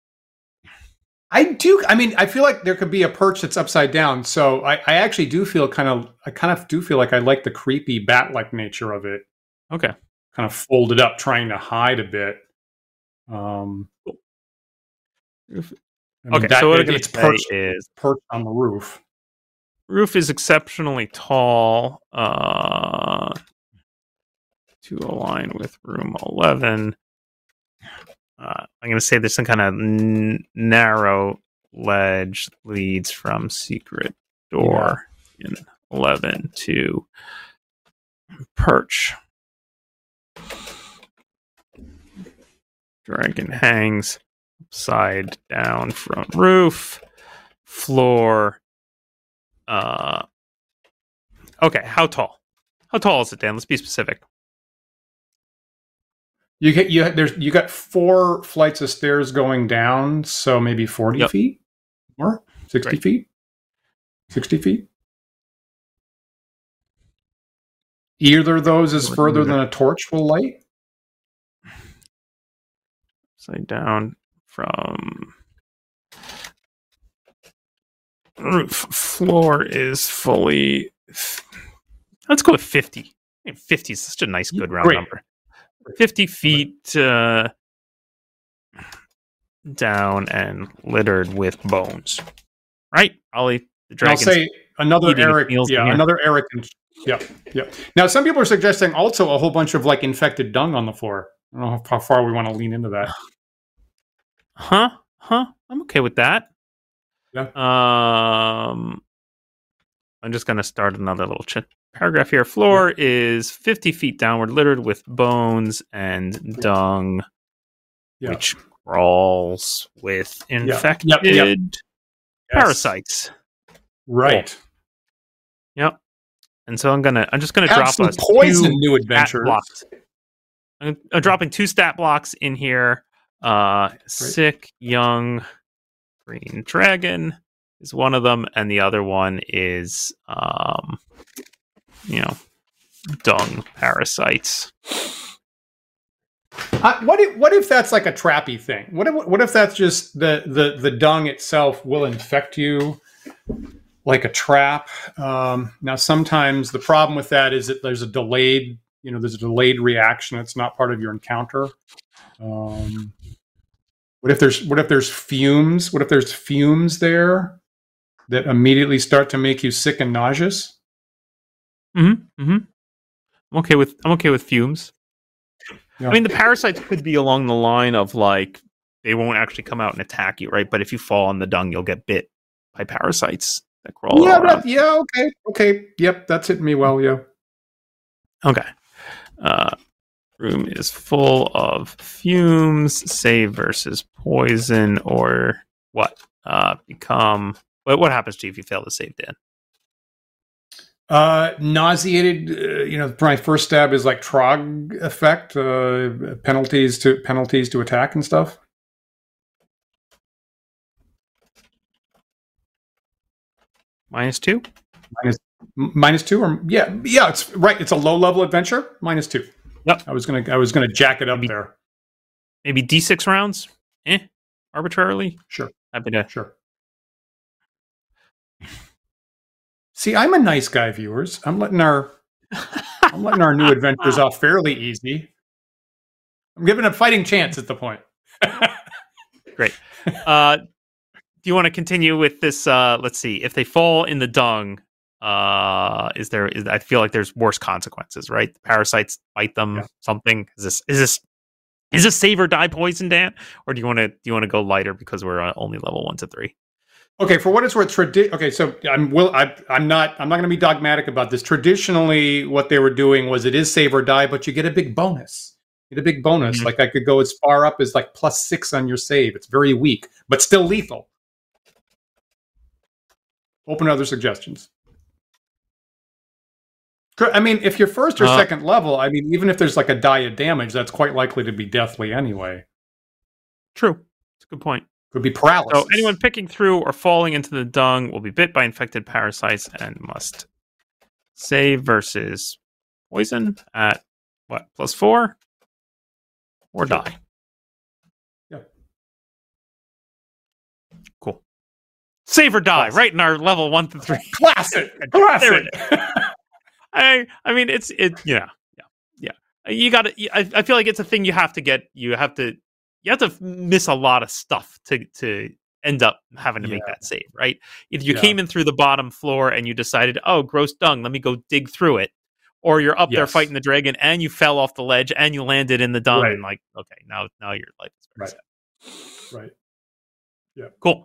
S2: I do. I mean, I feel like there could be a perch that's upside down. So I actually do feel like I like the creepy bat-like nature of it.
S1: Okay.
S2: Kind of folded up, trying to hide a bit.
S1: Okay, so what I'm going to say is
S2: perched on the roof.
S1: Roof is exceptionally tall to align with room 11. I'm going to say there's some kind of narrow ledge leads from secret door in 11 to perch. Dragon hangs upside down from roof, floor. Okay, how tall? How tall is it, Dan? Let's be specific.
S2: You got 4 flights of stairs going down, so maybe 40 feet or 60 feet. 60 feet. Either of those is further than a torch will light.
S1: Upside down from roof. Floor is fully. Let's go with 50. 50 is such a nice, good round number. 50 feet down and littered with bones. Right, Ollie? The dragon's
S2: I'll say another Eric. Yeah, another Eric. Yeah. Now, some people are suggesting also a whole bunch of like infected dung on the floor. I don't know how far we want to lean into that.
S1: Huh? I'm okay with that.
S2: Yeah.
S1: I'm just going to start another little paragraph here. Floor is 50 feet downward, littered with bones and dung, which crawls with infected parasites.
S2: Right.
S1: Cool. Yep. And so I'm just gonna drop
S2: some poison new adventures.
S1: Blocks. I'm dropping 2 stat blocks in here. Sick young green dragon is one of them, and the other one is dung parasites.
S2: What if that's like a trappy thing? What if that's just the dung itself will infect you like a trap? Now, sometimes the problem with that is that there's a delayed reaction. It's not part of your encounter. What if there's fumes? What if there's fumes there that immediately start to make you sick and nauseous?
S1: I'm okay with fumes. I mean, the parasites could be along the line of like they won't actually come out and attack you, right? But if you fall in the dung, you'll get bit by parasites that crawl around.
S2: Okay. Yep, that's hitting me well. Yeah.
S1: Okay. Room is full of fumes. Save versus poison, or what? Become. What happens to you if you fail to save, Dan?
S2: Nauseated. My first stab is like Trog effect. Penalties to attack and stuff.
S1: -2.
S2: -2, or yeah. It's right. It's a low level adventure. -2.
S1: Yep.
S2: I was gonna jack it up there.
S1: Maybe D6 rounds. Arbitrarily.
S2: Sure.
S1: Happy to.
S2: Sure. See, I'm a nice guy, viewers. I'm letting our new adventures off fairly easy. I'm giving a fighting chance at the point.
S1: Great. Do you want to continue with this? Let's see. If they fall in the dung, I feel like there's worse consequences, right? The parasites bite them. Yeah. Something. Is this save or die poison, Dan? Or do you want to go lighter because we're only level 1 to 3?
S2: Okay, for what it's worth, so I'm not going to be dogmatic about this. Traditionally, what they were doing was it is save or die, but you get a big bonus. Mm-hmm. Like I could go as far up as like +6 on your save. It's very weak, but still lethal. Open to other suggestions. I mean, if you're first or second level, I mean, even if there's like a die of damage, that's quite likely to be deathly anyway.
S1: True. That's a good point.
S2: Could be paralysis.
S1: So anyone picking through or falling into the dung will be bit by infected parasites and must save versus poison at what, +4? Or die.
S2: Yep.
S1: Cool. Save or die, right in our level 1 to 3.
S2: Classic.
S1: I mean, yeah. You got to. I feel like it's a thing you have to get. You have to miss a lot of stuff to end up having to make that save, right? Either you came in through the bottom floor and you decided, oh, gross dung, let me go dig through it, or you're up there fighting the dragon and you fell off the ledge and you landed in the dung, and like, okay, now your life is very sad.
S2: Right. Yeah.
S1: Cool.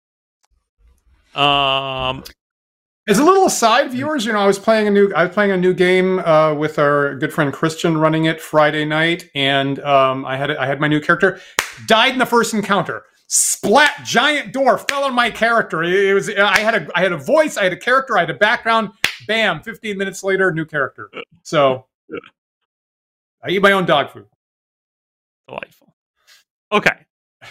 S2: As a little aside, viewers, I was playing a new game with our good friend Christian running it Friday night, and I had my new character died in the first encounter. Splat! Giant door fell on my character. It was I had a voice, I had a character, I had a background. Bam! 15 minutes later, new character. So I eat my own dog food.
S1: Delightful. Okay.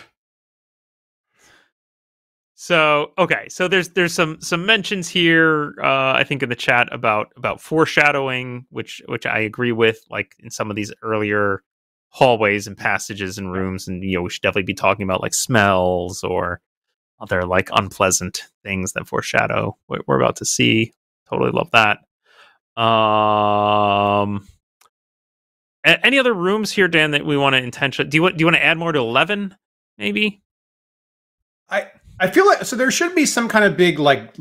S1: So there's some mentions here, I think, in the chat about foreshadowing, which I agree with. Like in some of these earlier hallways and passages and rooms, and we should definitely be talking about like smells or other like unpleasant things that foreshadow what we're about to see. Totally love that. Any other rooms here, Dan, that we want to intentionally? Do you want to add more to 11? Maybe.
S2: I feel like there should be some kind of big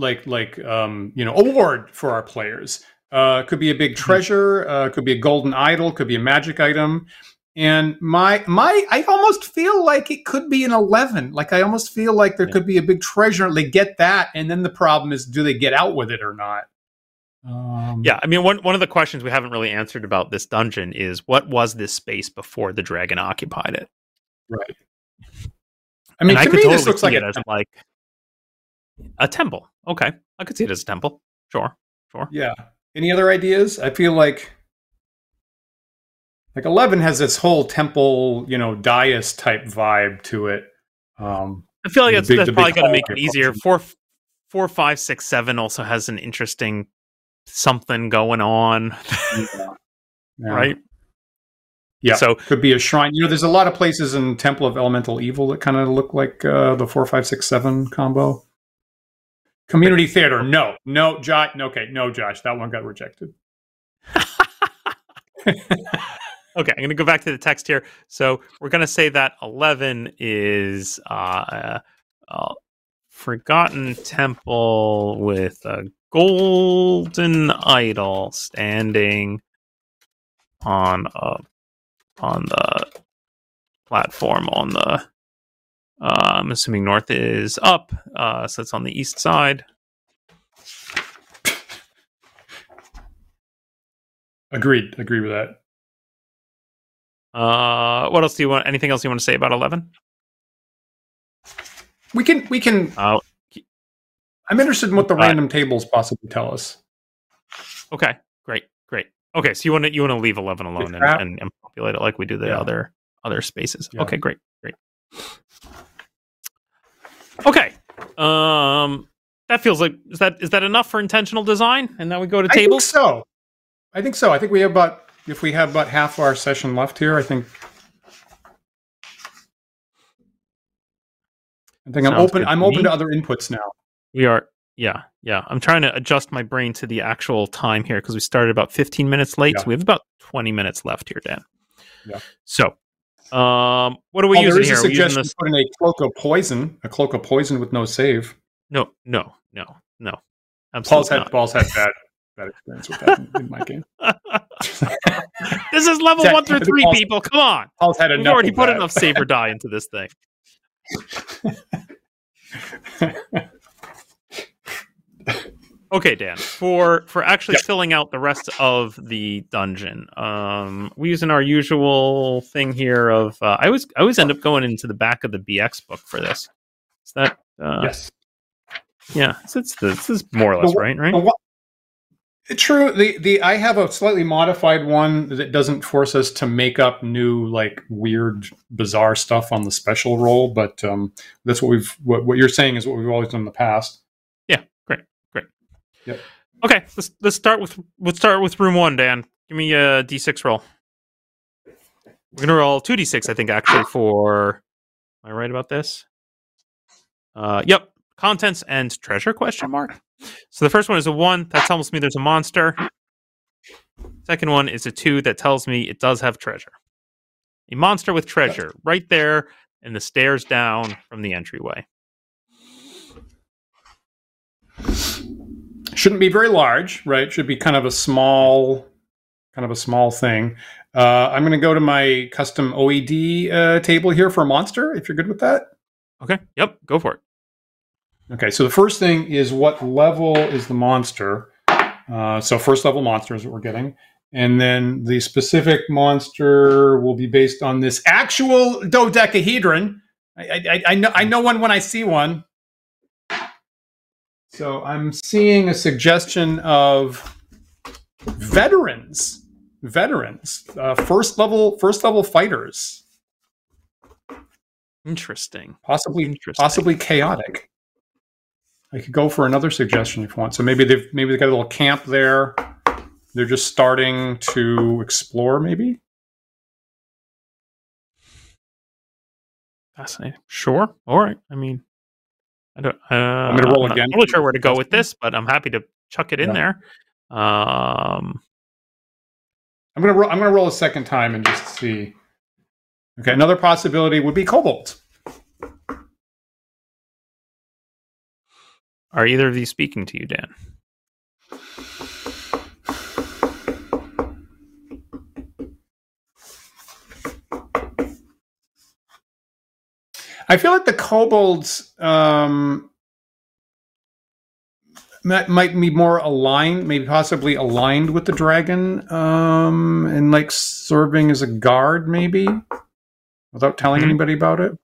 S2: award for our players. Could be a big treasure, could be a golden idol, could be a magic item. And I almost feel like it could be an 11. Like I almost feel like there could be a big treasure. They get that, and then the problem is, do they get out with it or not?
S1: I mean, one of the questions we haven't really answered about this dungeon is, what was this space before the dragon occupied it?
S2: Right. I mean, to me, this looks like
S1: a temple. Okay, I could see it as a temple. Sure.
S2: Yeah. Any other ideas? I feel like 11 has this whole temple, dais type vibe to it.
S1: I feel like that's probably going to make it easier. 4, 5, 6, 7 also has an interesting something going on, right?
S2: Yeah, so could be a shrine. There's a lot of places in Temple of Elemental Evil that kind of look like the 4, 5, 6, 7 combo. Community theater, no, Josh. Okay, no, Josh, that one got rejected.
S1: Okay, I'm going to go back to the text here. So we're going to say that 11 is forgotten temple with a golden idol standing on a on the platform on the. I'm assuming north is up, so it's on the east side.
S2: Agreed. Agree with that.
S1: What else do you want? Anything else you want to say about 11?
S2: We can. I'm interested in what the random tables possibly tell us.
S1: Okay, great. Okay, so you want to leave 11 alone and populate it like we do the other spaces. Yeah. Okay, great. Okay, that feels like is that enough for intentional design? And now we go to tables.
S2: I think so. I think we have about half our session left here. I think I'm open. I'm open to other inputs now.
S1: We are. Yeah. I'm trying to adjust my brain to the actual time here because we started about 15 minutes late. Yeah. So we have about 20 minutes left here, Dan.
S2: Yeah.
S1: So, what are we using here?
S2: There is a suggestion to put in a cloak of poison with no save.
S1: No. Absolutely
S2: Paul's had bad experience with that in my game.
S1: This is level 1 through 3, people. Come on.
S2: Paul's had enough.
S1: We've already put enough saber die into this thing. Okay, Dan. For actually filling out the rest of the dungeon, we using our usual thing here of I always end up going into the back of the BX book for this. Is that
S2: yes?
S1: Yeah, this is more or less right.
S2: True. I have a slightly modified one that doesn't force us to make up new like weird, bizarre stuff on the special roll, but that's what you're saying is what we've always done in the past.
S1: Yeah, great.
S2: Yep.
S1: Okay, let's start with room 1, Dan. Give me a D6 roll. We're gonna roll 2D6, I think, actually. For am I right about this? Yep. Contents and treasure ? So the first one is a 1 that tells me there's a monster. Second one is a 2 that tells me it does have treasure. A monster with treasure right there in the stairs down from the entryway.
S2: Shouldn't be very large, right? Should be kind of a small thing. I'm going to go to my custom OED table here for a monster, if you're good with that.
S1: Okay. Yep. Go for it.
S2: Okay, so the first thing is what level is the monster? So first level monster is what we're getting. And then the specific monster will be based on this actual dodecahedron. I know one when I see one. So I'm seeing a suggestion of veterans, first level fighters.
S1: Interesting.
S2: Possibly chaotic. I could go for another suggestion if you want. So maybe they got a little camp there. They're just starting to explore, maybe.
S1: Fascinating. Sure. All right. I mean, I don't.
S2: I'm going to roll again.
S1: I'm not really sure where to go with this, but I'm happy to chuck it in there.
S2: I'm going to roll a second time and just see. Okay. Another possibility would be kobolds.
S1: Are either of these speaking to you, Dan?
S2: I feel like the kobolds might be more aligned, maybe possibly aligned with the dragon, and like serving as a guard, maybe, without telling anybody about it.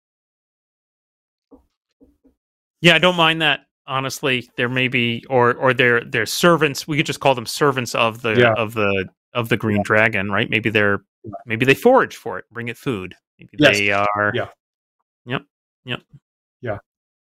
S1: Yeah, I don't mind that. Honestly, there may be, or they're servants. We could just call them servants of the green dragon, right? Maybe they forage for it, bring it food. Maybe they are.
S2: Yeah.
S1: Yep.
S2: Yeah.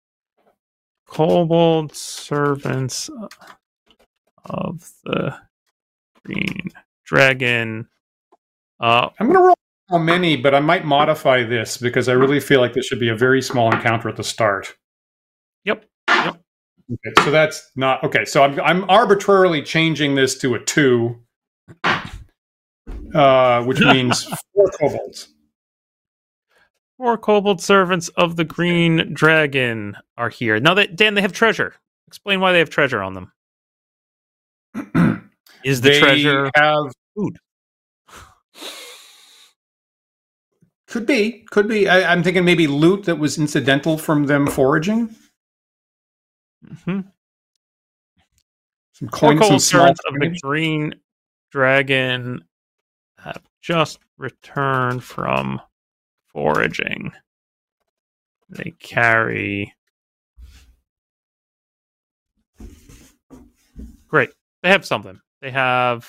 S1: Kobold servants of the green dragon.
S2: I'm going to roll how many, but I might modify this because I really feel like this should be a very small encounter at the start.
S1: Yep.
S2: Okay, so that's not okay. So I'm arbitrarily changing this to a 2, which means 4 kobolds.
S1: 4 kobold servants of the green dragon are here. Now, Dan, they have treasure. Explain why they have treasure on them. Is the treasure
S2: have
S1: food?
S2: Could be. I'm thinking maybe loot that was incidental from them foraging.
S1: Mm-hmm.
S2: Some coins, some small
S1: thirds of the green dragon have just returned from foraging. They carry. Great. They have something. They have.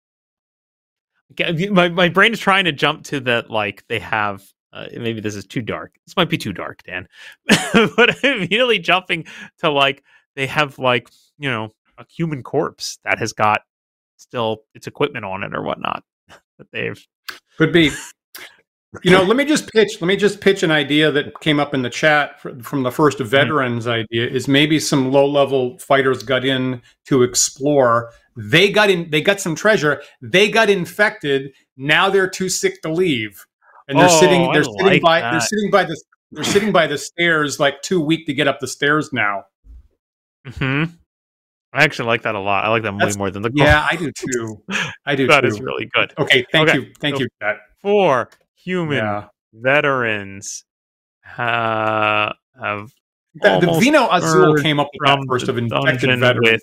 S1: My brain is trying to jump to that. Like they have. Maybe this is too dark. This might be too dark, Dan. But I'm immediately jumping to like they have like a human corpse that has got still its equipment on it or whatnot that they've.
S2: Could be. Let me just pitch an idea that came up in the chat from the first veterans idea is maybe some low-level fighters got in to explore. They got some treasure. They got infected. Now they're too sick to leave. And they're sitting by the stairs, like too weak to get up the stairs now.
S1: Mm-hmm. I actually like that a lot. I like that way more than the.
S2: Yeah, I do too. That
S1: is really good.
S2: Okay, thank you, Pat.
S1: 4 human veterans have.
S2: The Vino Azul came up with that first of infected veterans.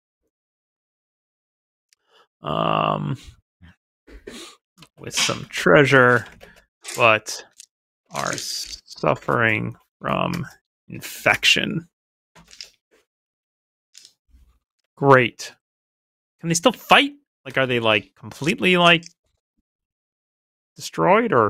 S1: With some treasure, but are suffering from infection. Great. Can they still fight? Like, are they like completely like destroyed or?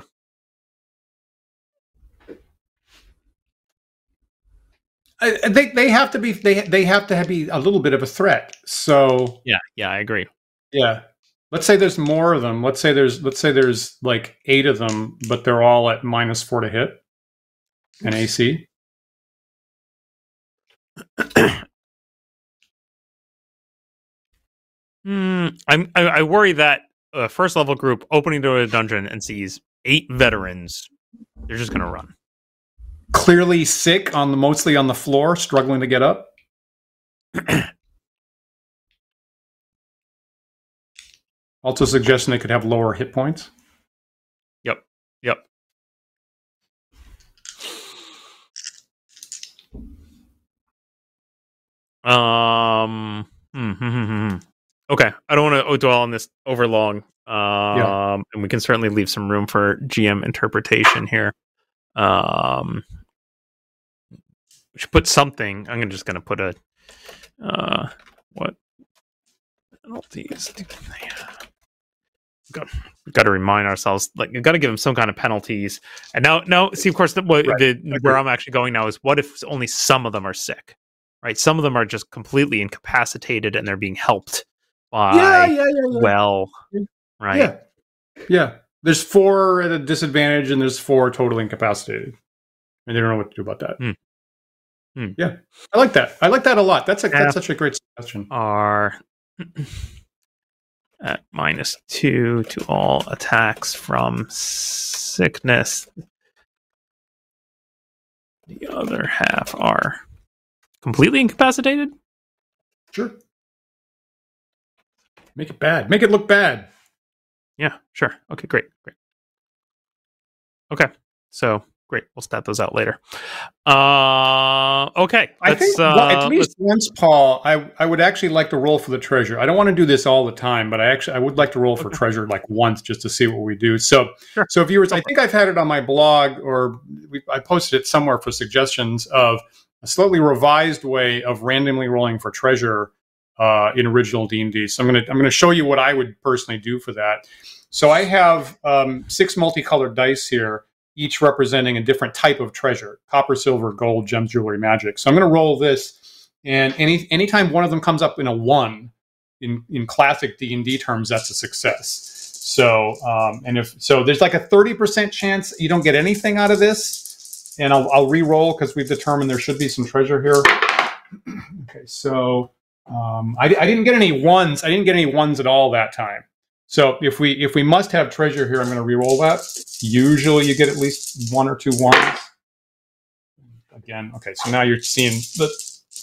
S2: They have to be. They have to be a little bit of a threat. So
S1: yeah, I agree.
S2: Yeah, let's say there's more of them. Let's say there's like 8 of them, but they're all at -4 to hit and AC.
S1: I worry that a first level group opening to a dungeon and sees 8 veterans, they're just gonna run.
S2: Clearly sick, mostly on the floor, struggling to get up. Also suggesting they could have lower hit points.
S1: Yep. Okay, I don't want to dwell on this over long. And we can certainly leave some room for GM interpretation here. We should put something. I'm just going to put a what penalties do they have? We've got to remind ourselves, like, you've got to give them some kind of penalties. And now, see, of course, where I'm actually going now is, what if only some of them are sick? Right, some of them are just completely incapacitated and they're being helped by well, right?
S2: Yeah. There's 4 at a disadvantage and there's 4 totally incapacitated, and they don't know what to do about that. Yeah, I like that. I like that a lot. That's such a great suggestion.
S1: Are at -2 to all attacks from sickness. The other half are completely incapacitated?
S2: Sure. Make it bad. Make it look bad.
S1: Yeah, sure. Okay, great. Okay, so great. We'll stat those out later. Okay.
S2: I think at least once, Paul, I would actually like to roll for the treasure. I don't want to do this all the time, but I would like to roll for treasure like once just to see what we do. So, So viewers, I think I've had it on my blog, or I posted it somewhere for suggestions of a slightly revised way of randomly rolling for treasure in original D&D. So I'm going to show you what I would personally do for that. So I have 6 multicolored dice here, each representing a different type of treasure: copper, silver, gold, gems, jewelry, magic. So I'm going to roll this, and anytime one of them comes up in a 1, in classic D&D terms, that's a success. So there's like a 30% chance you don't get anything out of this, and I'll re-roll because we've determined there should be some treasure here. Okay, so I didn't get any 1s. I didn't get any 1s at all that time. So if we must have treasure here, I'm going to re-roll that. Usually you get at least 1 or 2 1s. Again, okay, so now you're seeing the.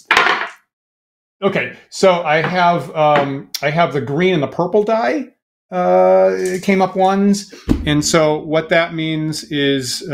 S2: Okay, so I have the green and the purple die. came up ones. And so what that means is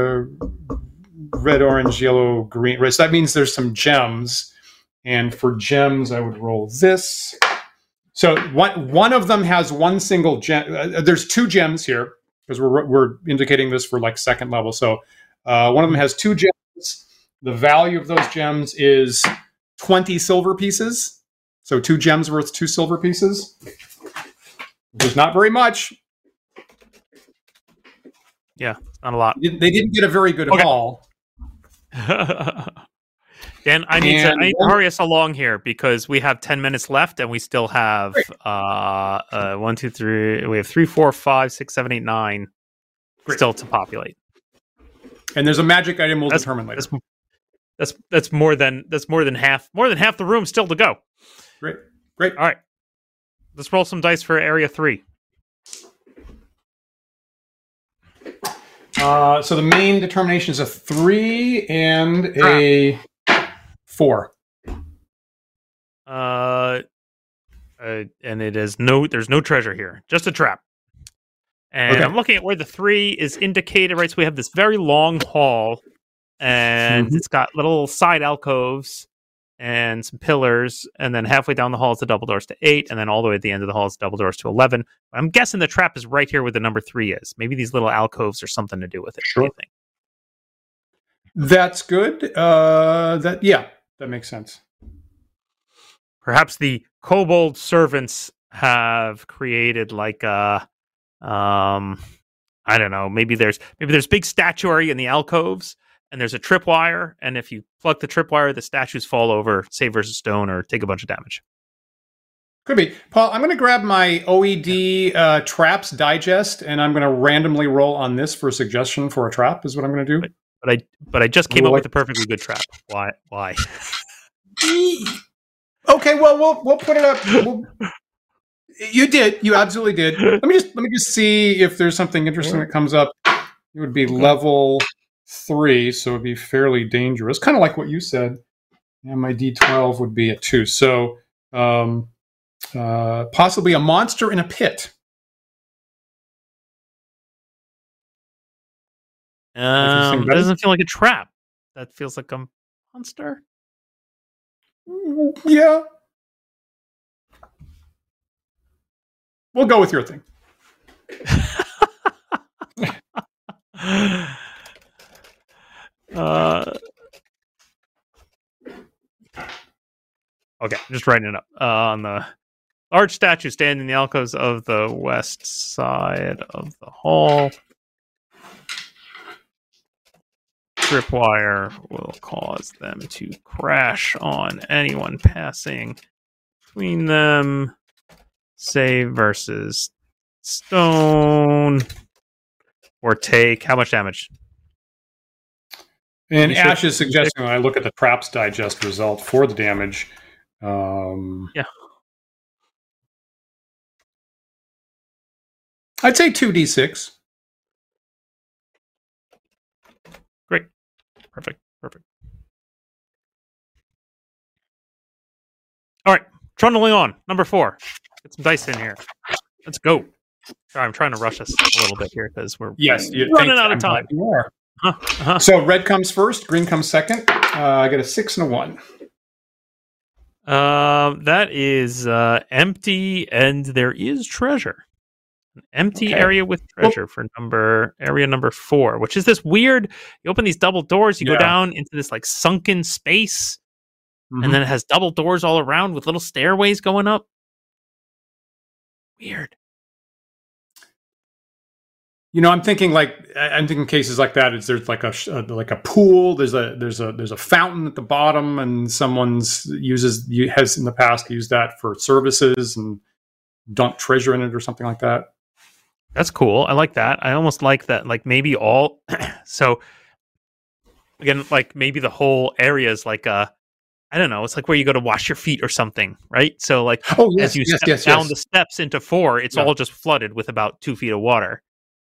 S2: red, orange, yellow, green. Right? So that means there's some gems. And for gems, I would roll this. So one of them has one single gem. There's two gems here because we're indicating this for like second level. So one of them has two gems. The value of those gems is 20 silver pieces. So 2 gems worth 2 silver pieces. Which is not very much.
S1: Yeah, not a lot.
S2: They didn't get a very good haul.
S1: Dan, I need to hurry us along here because we have 10 minutes left and we still have 1, 2, 3. We have 3, 4, 5, 6, 7, 8, 9 still to populate.
S2: And there's a magic item we'll determine later.
S1: That's more than half the room still to go.
S2: Great.
S1: All right. Let's roll some dice for area 3.
S2: So the main determination is a 3 and a 4.
S1: And it is there's no treasure here, just a trap. And I'm looking at where the 3 is indicated, right? So we have this very long hall, and it's got little side alcoves and some pillars, and then halfway down the hall is the double doors to 8, and then all the way at the end of the hall is double doors to 11. I'm guessing the trap is right here where the number 3 is. Maybe these little alcoves are something to do with it.
S2: Sure. That's good. That makes sense.
S1: Perhaps the kobold servants have created like a, I don't know. Maybe there's big statuary in the alcoves, and there's a tripwire, and if you plug the tripwire, the statues fall over, save versus stone, or take a bunch of damage.
S2: Could be. Paul, I'm going to grab my OED traps digest, and I'm going to randomly roll on this for a suggestion for a trap, is what I'm going to do.
S1: But I just came up with a perfectly good trap. Why?
S2: Okay, well, we'll put it up. You did. You absolutely did. Let me just see if there's something interesting that comes up. It would be level 3, so it would be fairly dangerous. Kind of like what you said. And my D12 would be a 2. So possibly a monster in a pit.
S1: That doesn't feel like a trap. That feels like a monster.
S2: Yeah. We'll go with your thing.
S1: Okay, just writing it up. On the large statue standing in the alcoves of the west side of the hall. Tripwire will cause them to crash on anyone passing between them. Save versus stone. Or take how much damage?
S2: And Ash is suggesting when I look at the Traps Digest result for the damage.
S1: Yeah.
S2: I'd say 2d6.
S1: Great. Perfect. All right. Trundling on. Number 4. Get some dice in here. Let's go. Sorry, I'm trying to rush us a little bit here because we're running out of time.
S2: So red comes first, green comes second. I get a 6 and a 1.
S1: That is empty, and there is treasure. An empty area with treasure for area number 4, which is this weird. You open these double doors, you go down into this like sunken space, and then it has double doors all around with little stairways going up. Weird.
S2: I'm thinking cases like that. There's like a pool. There's a fountain at the bottom, and someone's has in the past used that for services and dumped treasure in it or something like that.
S1: That's cool. I like that. I almost like that. Like maybe all. So again, like maybe the whole area is like I don't know. It's like where you go to wash your feet or something, right? So like as you step down the steps into 4, it's all just flooded with about 2 feet of water.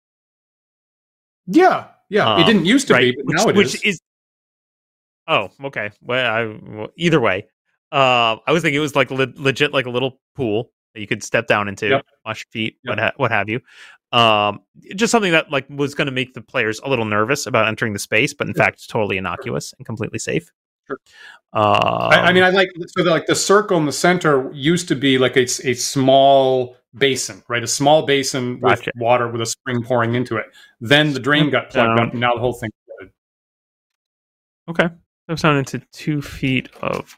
S2: Yeah. It didn't used to be, but now it is.
S1: Oh, okay. Well, either way, I was thinking it was like legit, like a little pool, that you could step down into,
S2: Yep.
S1: wash your feet,
S2: Yep.
S1: what have you. Just something that like was going to make the players a little nervous about entering the space, but in fact, it's totally innocuous and completely safe.
S2: Sure. I mean,
S1: Um,
S2: I like like the circle in the center used to be like a small basin, right? A small basin with
S1: Gotcha.
S2: water with a spring pouring into it. Then the drain got plugged
S1: down.
S2: up, and now the whole thing flooded.
S1: Okay. Steps down into 2 feet of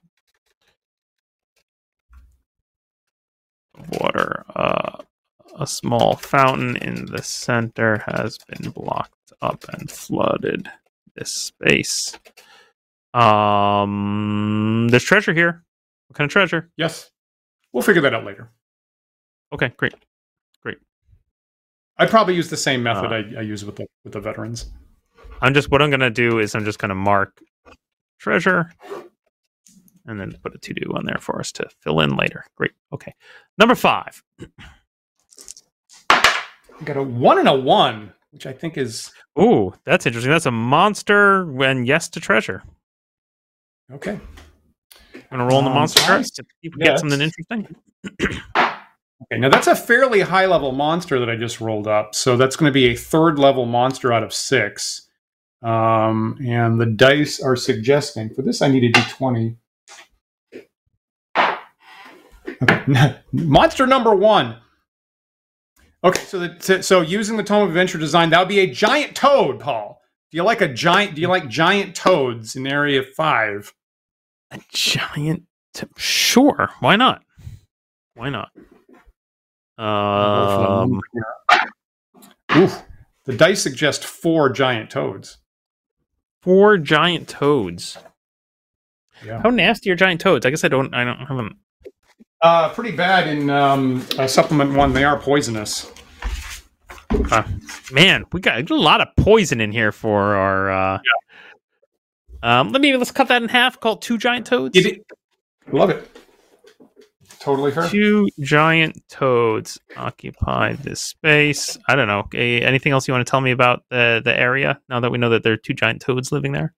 S1: water. A small fountain in the center has been blocked up and flooded this space. There's treasure here. What kind of treasure?
S2: Yes, we'll figure that out later.
S1: Okay, great.
S2: I probably use the same method I use with the veterans.
S1: What I'm gonna do is I'm just gonna mark treasure and then put a to-do on there for us to fill in later. Great. Okay. Number 5.
S2: We got a 1 and a 1, which I think is
S1: Ooh, that's interesting. That's a monster when yes to treasure.
S2: okay.
S1: I'm gonna roll in the monster
S2: nice.
S1: cards. People get something interesting.
S2: Okay, now that's a fairly high level monster that I just rolled up. So that's going to be a 3rd level monster out of 6. And the dice are suggesting for this I need a d20. Okay, monster number 1. Okay, so using the Tome of Adventure Design, that would be a giant toad, Paul. Do you like giant toads in Area 5?
S1: A giant. Sure. Why not?
S2: Oof. The dice suggest 4 giant toads.
S1: 4 giant toads.
S2: Yeah.
S1: How nasty are giant toads? I guess I don't have them.
S2: Pretty bad in supplement 1. They are poisonous.
S1: Man, we got a lot of poison in here for our. Let's cut that in half. Call it 2 giant toads.
S2: Love it. Totally fair.
S1: 2 giant toads occupy this space. I don't know. Anything else you want to tell me about the area? Now that we know that there are 2 giant toads living there.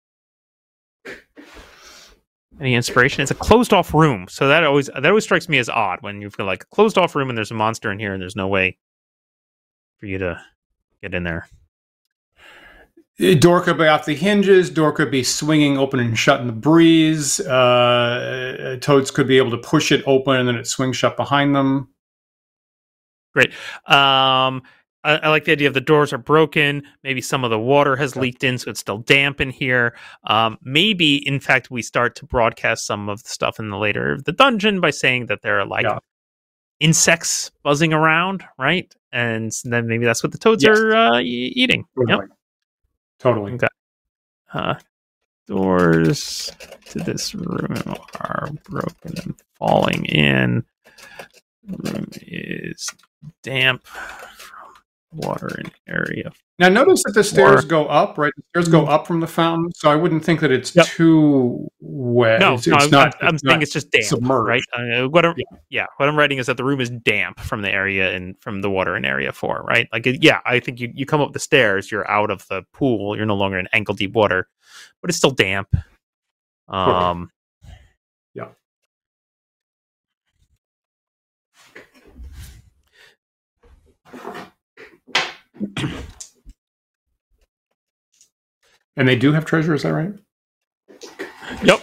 S1: Any inspiration? It's a closed-off room, so that always strikes me as odd when you feel like a closed-off room and there's a monster in here and there's no way for you to get in there.
S2: Door could be off the hinges. Door could be swinging open and shut in the breeze. Toads could be able to push it open and then it swings shut behind them.
S1: Great. I like the idea of the doors are broken. Maybe some of the water has leaked in, so it's still damp in here. Maybe, in fact, we start to broadcast some of the stuff in the dungeon by saying that there are insects buzzing around, right? And then maybe that's what the toads are eating.
S2: Totally.
S1: Yep.
S2: Totally.
S1: Okay. Doors to this room are broken and falling in. The room is damp from water in area.
S2: Now, notice that the stairs go up, right? The stairs go up from the fountain, so I wouldn't think that it's too wet.
S1: No,
S2: it's not.
S1: I'm saying it's just damp,
S2: submerged.
S1: right? What I'm writing is that the room is damp from the area and from the water in Area 4, right? I think you come up the stairs, you're out of the pool, you're no longer in ankle deep water, but it's still damp.
S2: Yeah. And they do have treasure, is that right?
S1: Yep.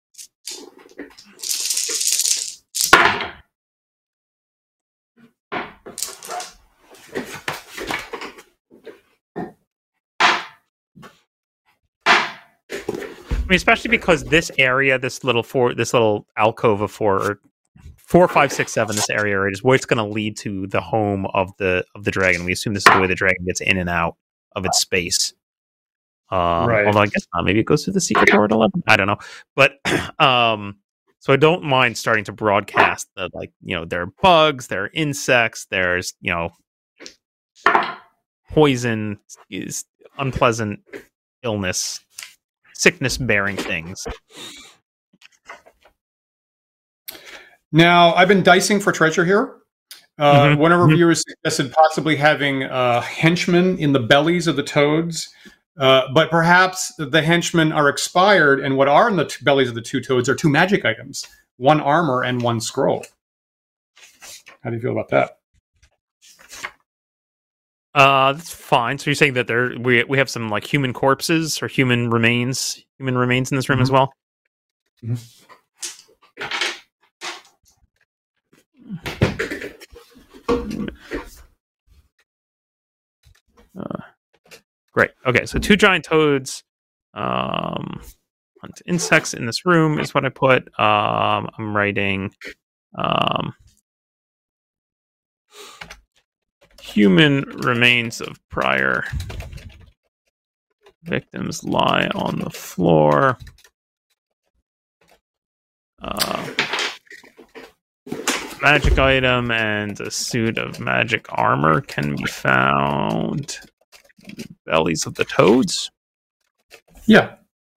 S1: I mean, especially because this area, this little alcove of 4, 5, 6, 7, this area right, is where it's going to lead to the home of the dragon. We assume this is the way the dragon gets in and out of its space.
S2: Right.
S1: Although I guess not. Maybe it goes through the secret door at 11. I don't know. But so I don't mind starting to broadcast that, there are bugs, there are insects, there's poison, is unpleasant illness, sickness-bearing things.
S2: Now, I've been dicing for treasure here. One of our viewers suggested possibly having henchmen in the bellies of the toads. But perhaps the henchmen are expired, and what are in the bellies of the 2 toads are 2 magic items, 1 armor and 1 scroll. How do you feel about that?
S1: That's fine. So you're saying that we have some like human corpses or human remains in this room as well? Great. Okay, so 2 giant toads, insects in this room is what I put. I'm writing human remains of prior victims lie on the floor. Magic item and a suit of magic armor can be found in the bellies of the toads.
S2: Yeah.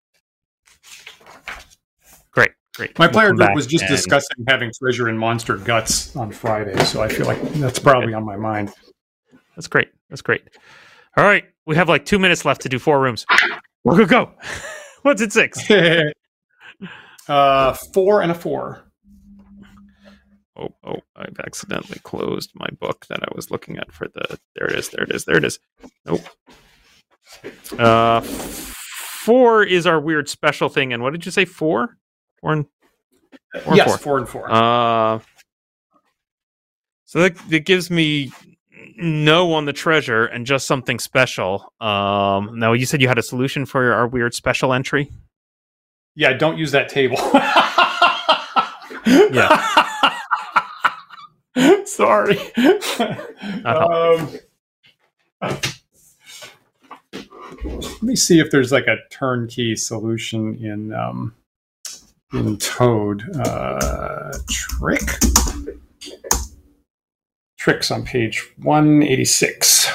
S1: Great.
S2: My player group was just discussing having treasure in monster guts on Friday, so I feel like that's probably on my mind.
S1: That's great. All right, we have like 2 minutes left to do 4 rooms. We're gonna go. What's at 6?
S2: 4 and a 4.
S1: Oh! I've accidentally closed my book that I was looking at for the. There it is. Nope. 4 is our weird special thing. And what did you say? 4? 4 and 4.
S2: Yes, 4 and 4.
S1: So that gives me no on the treasure and just something special. Now you said you had a solution for our weird special entry.
S2: Yeah, don't use that table.
S1: Yeah.
S2: Sorry. Let me see if there's like a turnkey solution in Toad. Tricks on page 186.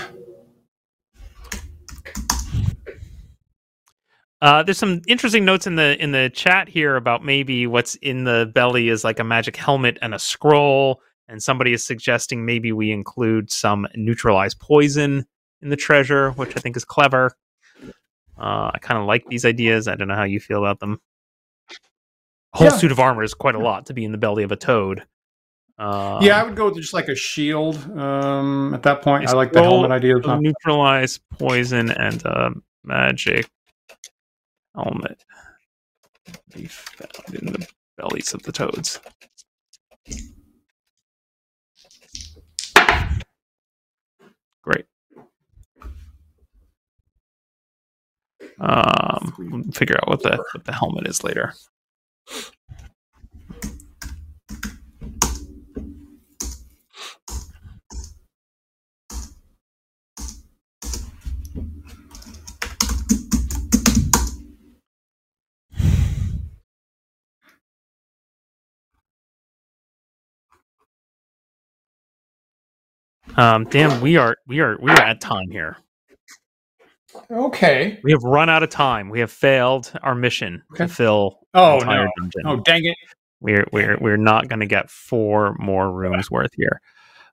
S1: There's some interesting notes in the chat here about maybe what's in the belly is like a magic helmet and a scroll, and somebody is suggesting maybe we include some neutralized poison in the treasure, which I think is clever. I kind of like these ideas. I don't know how you feel about them. A whole suit of armor is quite a lot to be in the belly of a toad.
S2: I would go with just like a shield at that point. I like the helmet idea.
S1: Neutralize poison and magic helmet be found in the bellies of the toads. Great. We'll figure out what the helmet is later. Dan, we are at time here.
S2: Okay.
S1: We have run out of time. We have failed our mission to fill
S2: the
S1: entire dungeon.
S2: Oh, dang it.
S1: We're not going to get 4 more rooms worth here.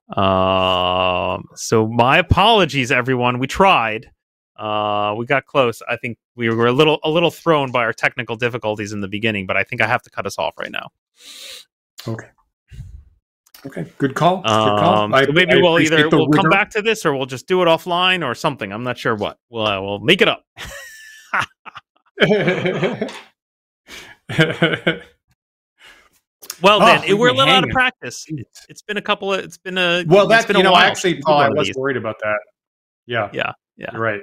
S1: So my apologies, everyone. We tried. We got close. I think we were a little thrown by our technical difficulties in the beginning, but I think I have to cut us off right now.
S2: Okay. Good call.
S1: So maybe we'll come back to this, or we'll just do it offline or something. I'm not sure what. We'll make it up. Well, then we're a little out of practice. It's been a couple of. It's been a.
S2: Well, that's
S1: been a while.
S2: Actually, Paul, I was worried about that. Yeah. You're right.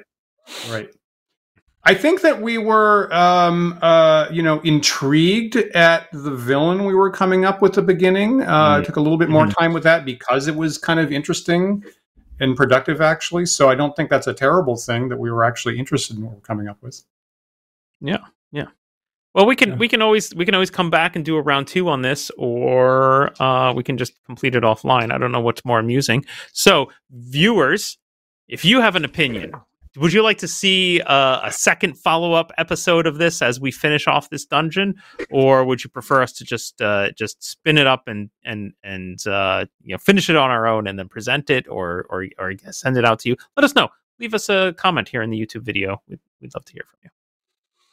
S2: I think that we were, intrigued at the villain we were coming up with at the beginning. Took a little bit more time with that because it was kind of interesting and productive, actually. So I don't think that's a terrible thing that we were actually interested in what we're coming up with.
S1: Yeah. Well, we can always come back and do a round 2 on this, or we can just complete it offline. I don't know what's more amusing. So, viewers, if you have an opinion. Would you like to see a second follow-up episode of this as we finish off this dungeon, or would you prefer us to just spin it up and finish it on our own and then present it, or send it out to you? Let us know. Leave us a comment here in the YouTube video. We'd love to hear from you.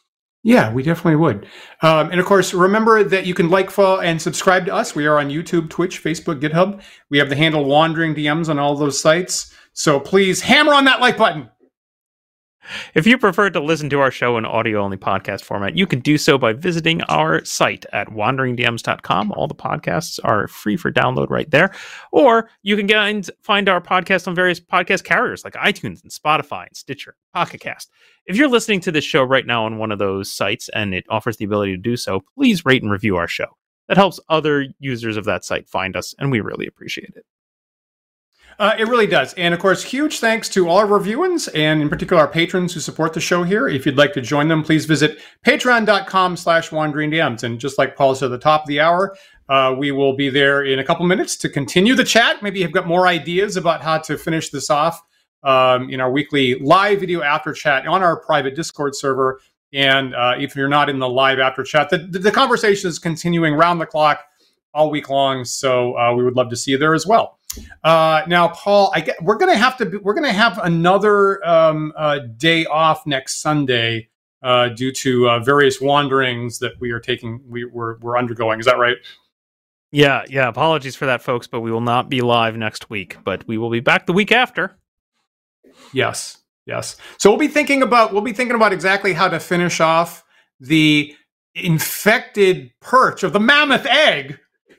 S2: Yeah, we definitely would. And of course, remember that you can like, follow, and subscribe to us. We are on YouTube, Twitch, Facebook, GitHub. We have the handle Wandering DMs on all those sites. So please hammer on that like button.
S1: If you prefer to listen to our show in audio-only podcast format, you can do so by visiting our site at wanderingdms.com. All the podcasts are free for download right there. Or you can find our podcast on various podcast carriers like iTunes and Spotify and Stitcher, Pocket Cast. If you're listening to this show right now on one of those sites and it offers the ability to do so, please rate and review our show. That helps other users of that site find us, and we really appreciate it.
S2: It really does. And of course, huge thanks to all our reviewers and in particular our patrons who support the show here. If you'd like to join them, please visit patreon.com/wanderingdms. And just like Paul said at the top of the hour, we will be there in a couple minutes to continue the chat. Maybe you've got more ideas about how to finish this off in our weekly live video after chat on our private Discord server. And if you're not in the live after chat, the conversation is continuing round the clock all week long. So we would love to see you there as well. Now, Paul, we're going to have another day off next Sunday due to various wanderings that we're undergoing. Is that right?
S1: Yeah. Apologies for that, folks, but we will not be live next week, but we will be back the week after.
S2: Yes. So we'll be thinking about exactly how to finish off the infected perch of the mammoth egg.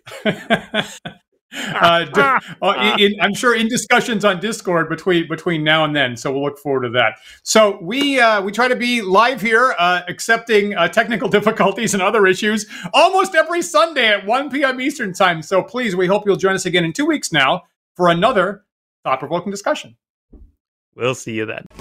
S2: I'm sure in discussions on Discord between now and then, so we'll look forward to that. So we try to be live here, accepting technical difficulties and other issues almost every Sunday at 1 p.m. Eastern time. So please, we hope you'll join us again in 2 weeks now for another thought-provoking discussion.
S1: We'll see you then.